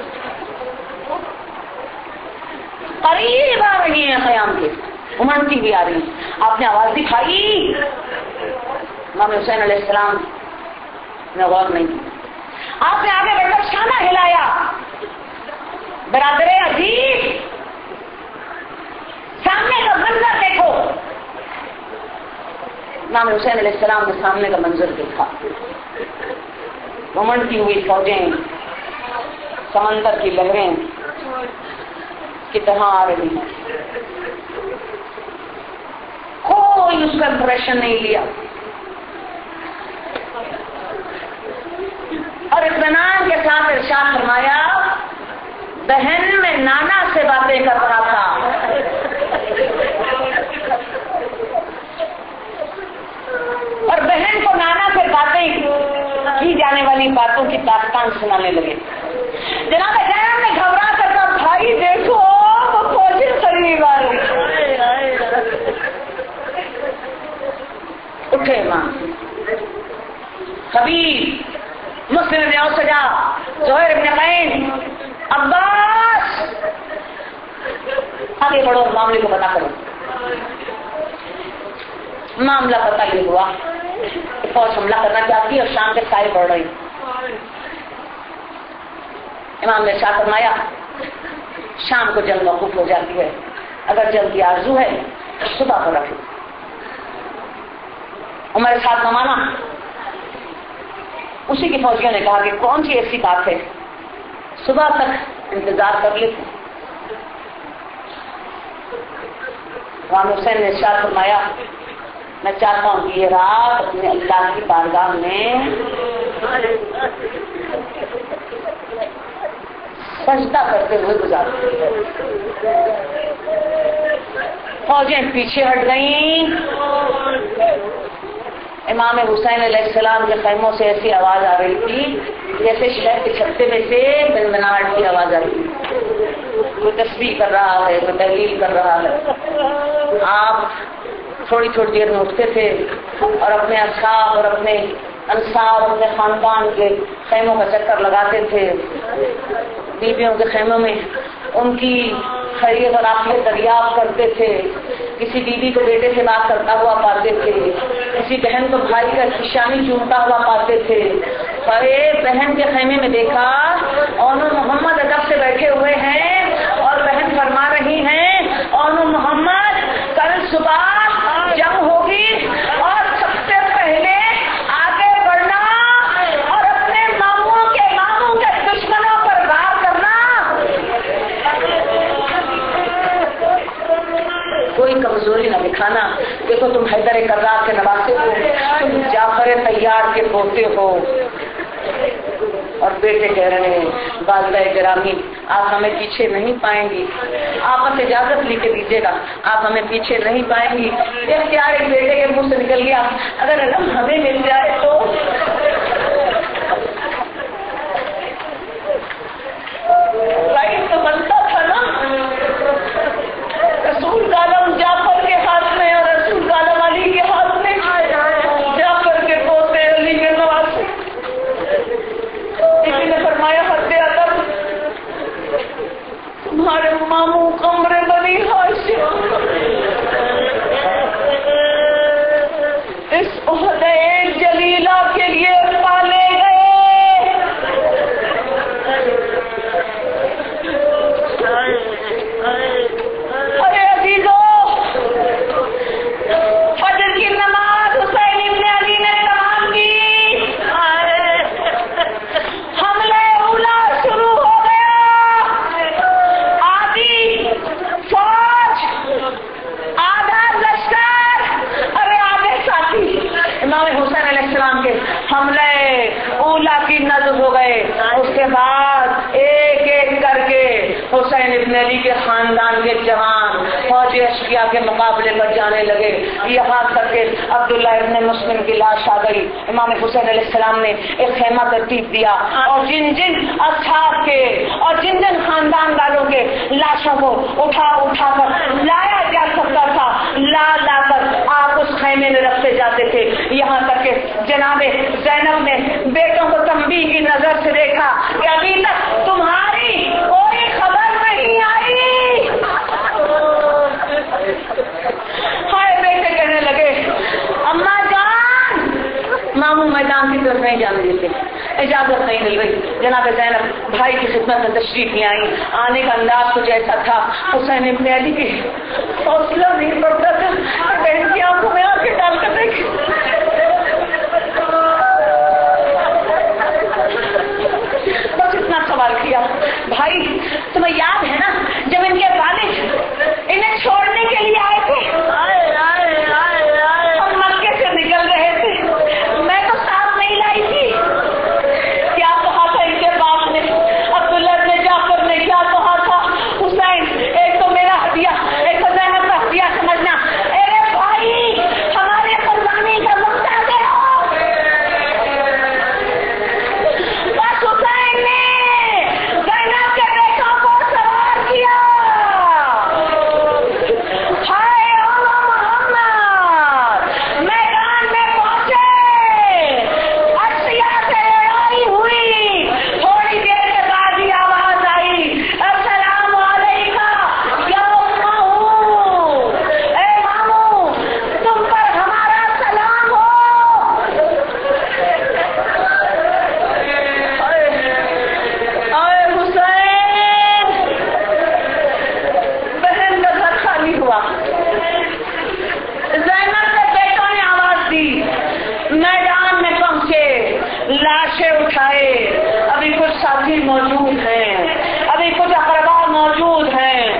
قریب آ رہی ہیں قیام کے، امنڈتی بھی آ رہی ہیں۔ آپ نے آواز دکھائی، امام حسین علیہ السلام نے غور نہیں کیا۔ آپ نے آگے بڑھ کر شانہ ہلایا، برادر عزیز سامنے کا منظر دیکھو۔ امام حسین علیہ السلام نے سامنے کا منظر دیکھا، امنڈتی ہوئی فوجیں، سمندر کی لہریں کی طرح آ رہی ہیں، کوئی اس کا امپریشن نہیں لیا، اور اطمینان کے ساتھ ارشاد فرمایا، بہن میں نانا سے باتیں کر رہا تھا، اور بہن کو نانا سے باتیں کی جانے والی باتوں کی داستان سنانے لگے۔ جناب زینب نے گھبرا کر کہا، بھائی دیکھو وہ فوجیں قریب آ رہی۔ اٹھے ماں حبیب، مسلم بن اوسجا، زہیر بن قین، عباس، آگے بڑھو، معاملے کو پتا کرو۔ معاملہ پتا یہ ہوا کہ فوج حملہ کرنا چاہتی ہے اور شام کے سائے بڑھ رہی۔ امام نے ارشاد فرمایا، شام کو جنگ موقوف ہو جاتی ہے، اگر جنگ کی آرزو ہے تو صبح کو رکھو۔ عمر ساتھ نہ مانا۔ اسی کی فوجیوں نے کہا کہ کون سی ایسی بات ہے، صبح تک انتظار کر لیتے۔ امام حسین نے ارشاد فرمایا، میں چاہتا ہوں کہ یہ رات اپنے اللہ کی بارگاہ میں سجدہ کرتے ہوئے گزاروں۔ فوجیں پیچھے ہٹ گئیں۔ امام حسین علیہ السلام کے خیموں سے ایسی آواز آ رہی تھی جیسے شہر کے چھتے میں سے بنبناہٹ کی آواز آ رہی تھی، کوئی تسبیح کر رہا ہے، کوئی تحلیل کر رہا ہے۔ آپ تھوڑی تھوڑی دیر میں اٹھتے تھے اور اپنے اصحاب اور اپنے انصار، اپنے خاندان کے خیموں کا چکر لگاتے تھے، بیویوں کے خیموں میں ان کی خیریت اور عافیت دریافت کرتے تھے، کسی بیوی کو بیٹے سے بات کرتا ہوا پاتے تھے، کسی بہن کو بھائی کا پیشانی چومتا ہوا پاتے تھے۔ ارے بہن کے خیمے میں دیکھا اونو محمد ادب سے بیٹھے ہوئے ہیں اور بہن فرما رہی ہیں، اونو محمد کل صبح جنگ ہوگی اور سب سے پہلے آگے بڑھنا اور اپنے ماموں کے ماموں کے دشمنوں پر وار کرنا۔ کوئی کمزوری نہ دکھانا، دیکھو تم حیدر کرار کے نواسے ہو، تم جعفر طیار کے پوتے ہو۔ اور بیٹے کہہ رہے ہیں، والدہ گرامی آپ ہمیں پیچھے نہیں پائیں گی، آپ ہمیں اجازت لے کے دیجیے گا، آپ ہمیں پیچھے نہیں پائیں گی۔ اختیار ایک بیٹے کے منہ سے نکل گیا، اگر علم ہمیں مل جائے تو۔ رائٹ تو بنتا تھا نا، رسول کا علم جعفر کے ہاتھ میں اور رسول کا علم علی کے ہاتھ میں، جعفر کے پوتے علی کے نواسے۔ کسی نے فرمایا حد ادب، تمہارے ماموں قمر بنی ہاشم اس عہد جلیلہ کے لیے پالے گئے۔ ارے عزیزو، فجر کی نماز حسین ابن علی نے تمام کی، حملے اولا شروع ہو گیا۔ آدھی فوج، آدھا لشکر، ارے آدھے ساتھی امام حسین علیہ السلام کے حملے اولا کی نظر ہو گئے۔ اس کے بعد ایک ایک کر کے حسین ابن علی کے خاندان کے جوان فوج اشقیاء کے مقابلے پر جانے لگے، یہاں تک کہ عبداللہ ابن مسلم کی لاش آ گئی۔ امام حسین علیہ السلام نے ایک خیمہ ترتیب دیا اور جن جن اصحاب کے اور جن جن خاندان والوں کے لاشوں کو اٹھا اٹھا کر لایا جا سکتا تھا لا لا کر آپ اس خیمے میں رکھتے جاتے تھے، یہاں تک کہ جناب زینب نے بیٹوں کو تنبیہ کی نظر سے دیکھا کہ ابھی تک تمہاری کوئی خبر نہیں آئی۔ ہائے بیٹے کہنے لگے اماں جان، ماموں میدان کی طرف نہیں جانے دیتے، اجازت نہیں مل رہی۔ جناب زینب بھائی کی خدمت میں تشریف لے آئی، آنے کا انداز کچھ ایسا تھا حسین ابن علی کی حوصلہ نہیں پڑتا تھا، بہن کی آنکھوں میں آنکھیں ڈال کر دیکھ بس اتنا سوال کیا، بھائی تمہیں یاد ہے نا جب ان کے والد انہیں چھوڑنے کے لیے آئے تھے، ہم مکے سے نکل رہے تھے، میں تو ساتھ نہیں لائی تھی، کیا کہا تھا ان کے باپ نے، عبداللہ نے جا کر نے کیا کہا تھا، حسین ایک تو میرا ہدیہ، ایک تو زینب کا ہدیہ سمجھنا، ارے بھائی ہمارے قربانی کا مقتدر ہو۔ بس حسین نے زینب کے بیٹوں کو سوار کیا، ہائے اولا محمد میدان میں پہنچے، ارسیہ سے لڑائی ہوئی، تھوڑی دیر کے بعد ہی آواز آئی السلام علیکہ یا امہ، اے ماموں تم پر ہمارا سلام ہو۔ اے حسین، بہن کا گھر خالی ہوا، زینب کے بیٹوں نے آواز دی، میدان میں پہنچے، لاشیں اٹھائے، ابھی کچھ ساتھی موجود ہیں، ابھی کچھ اقربا موجود ہیں،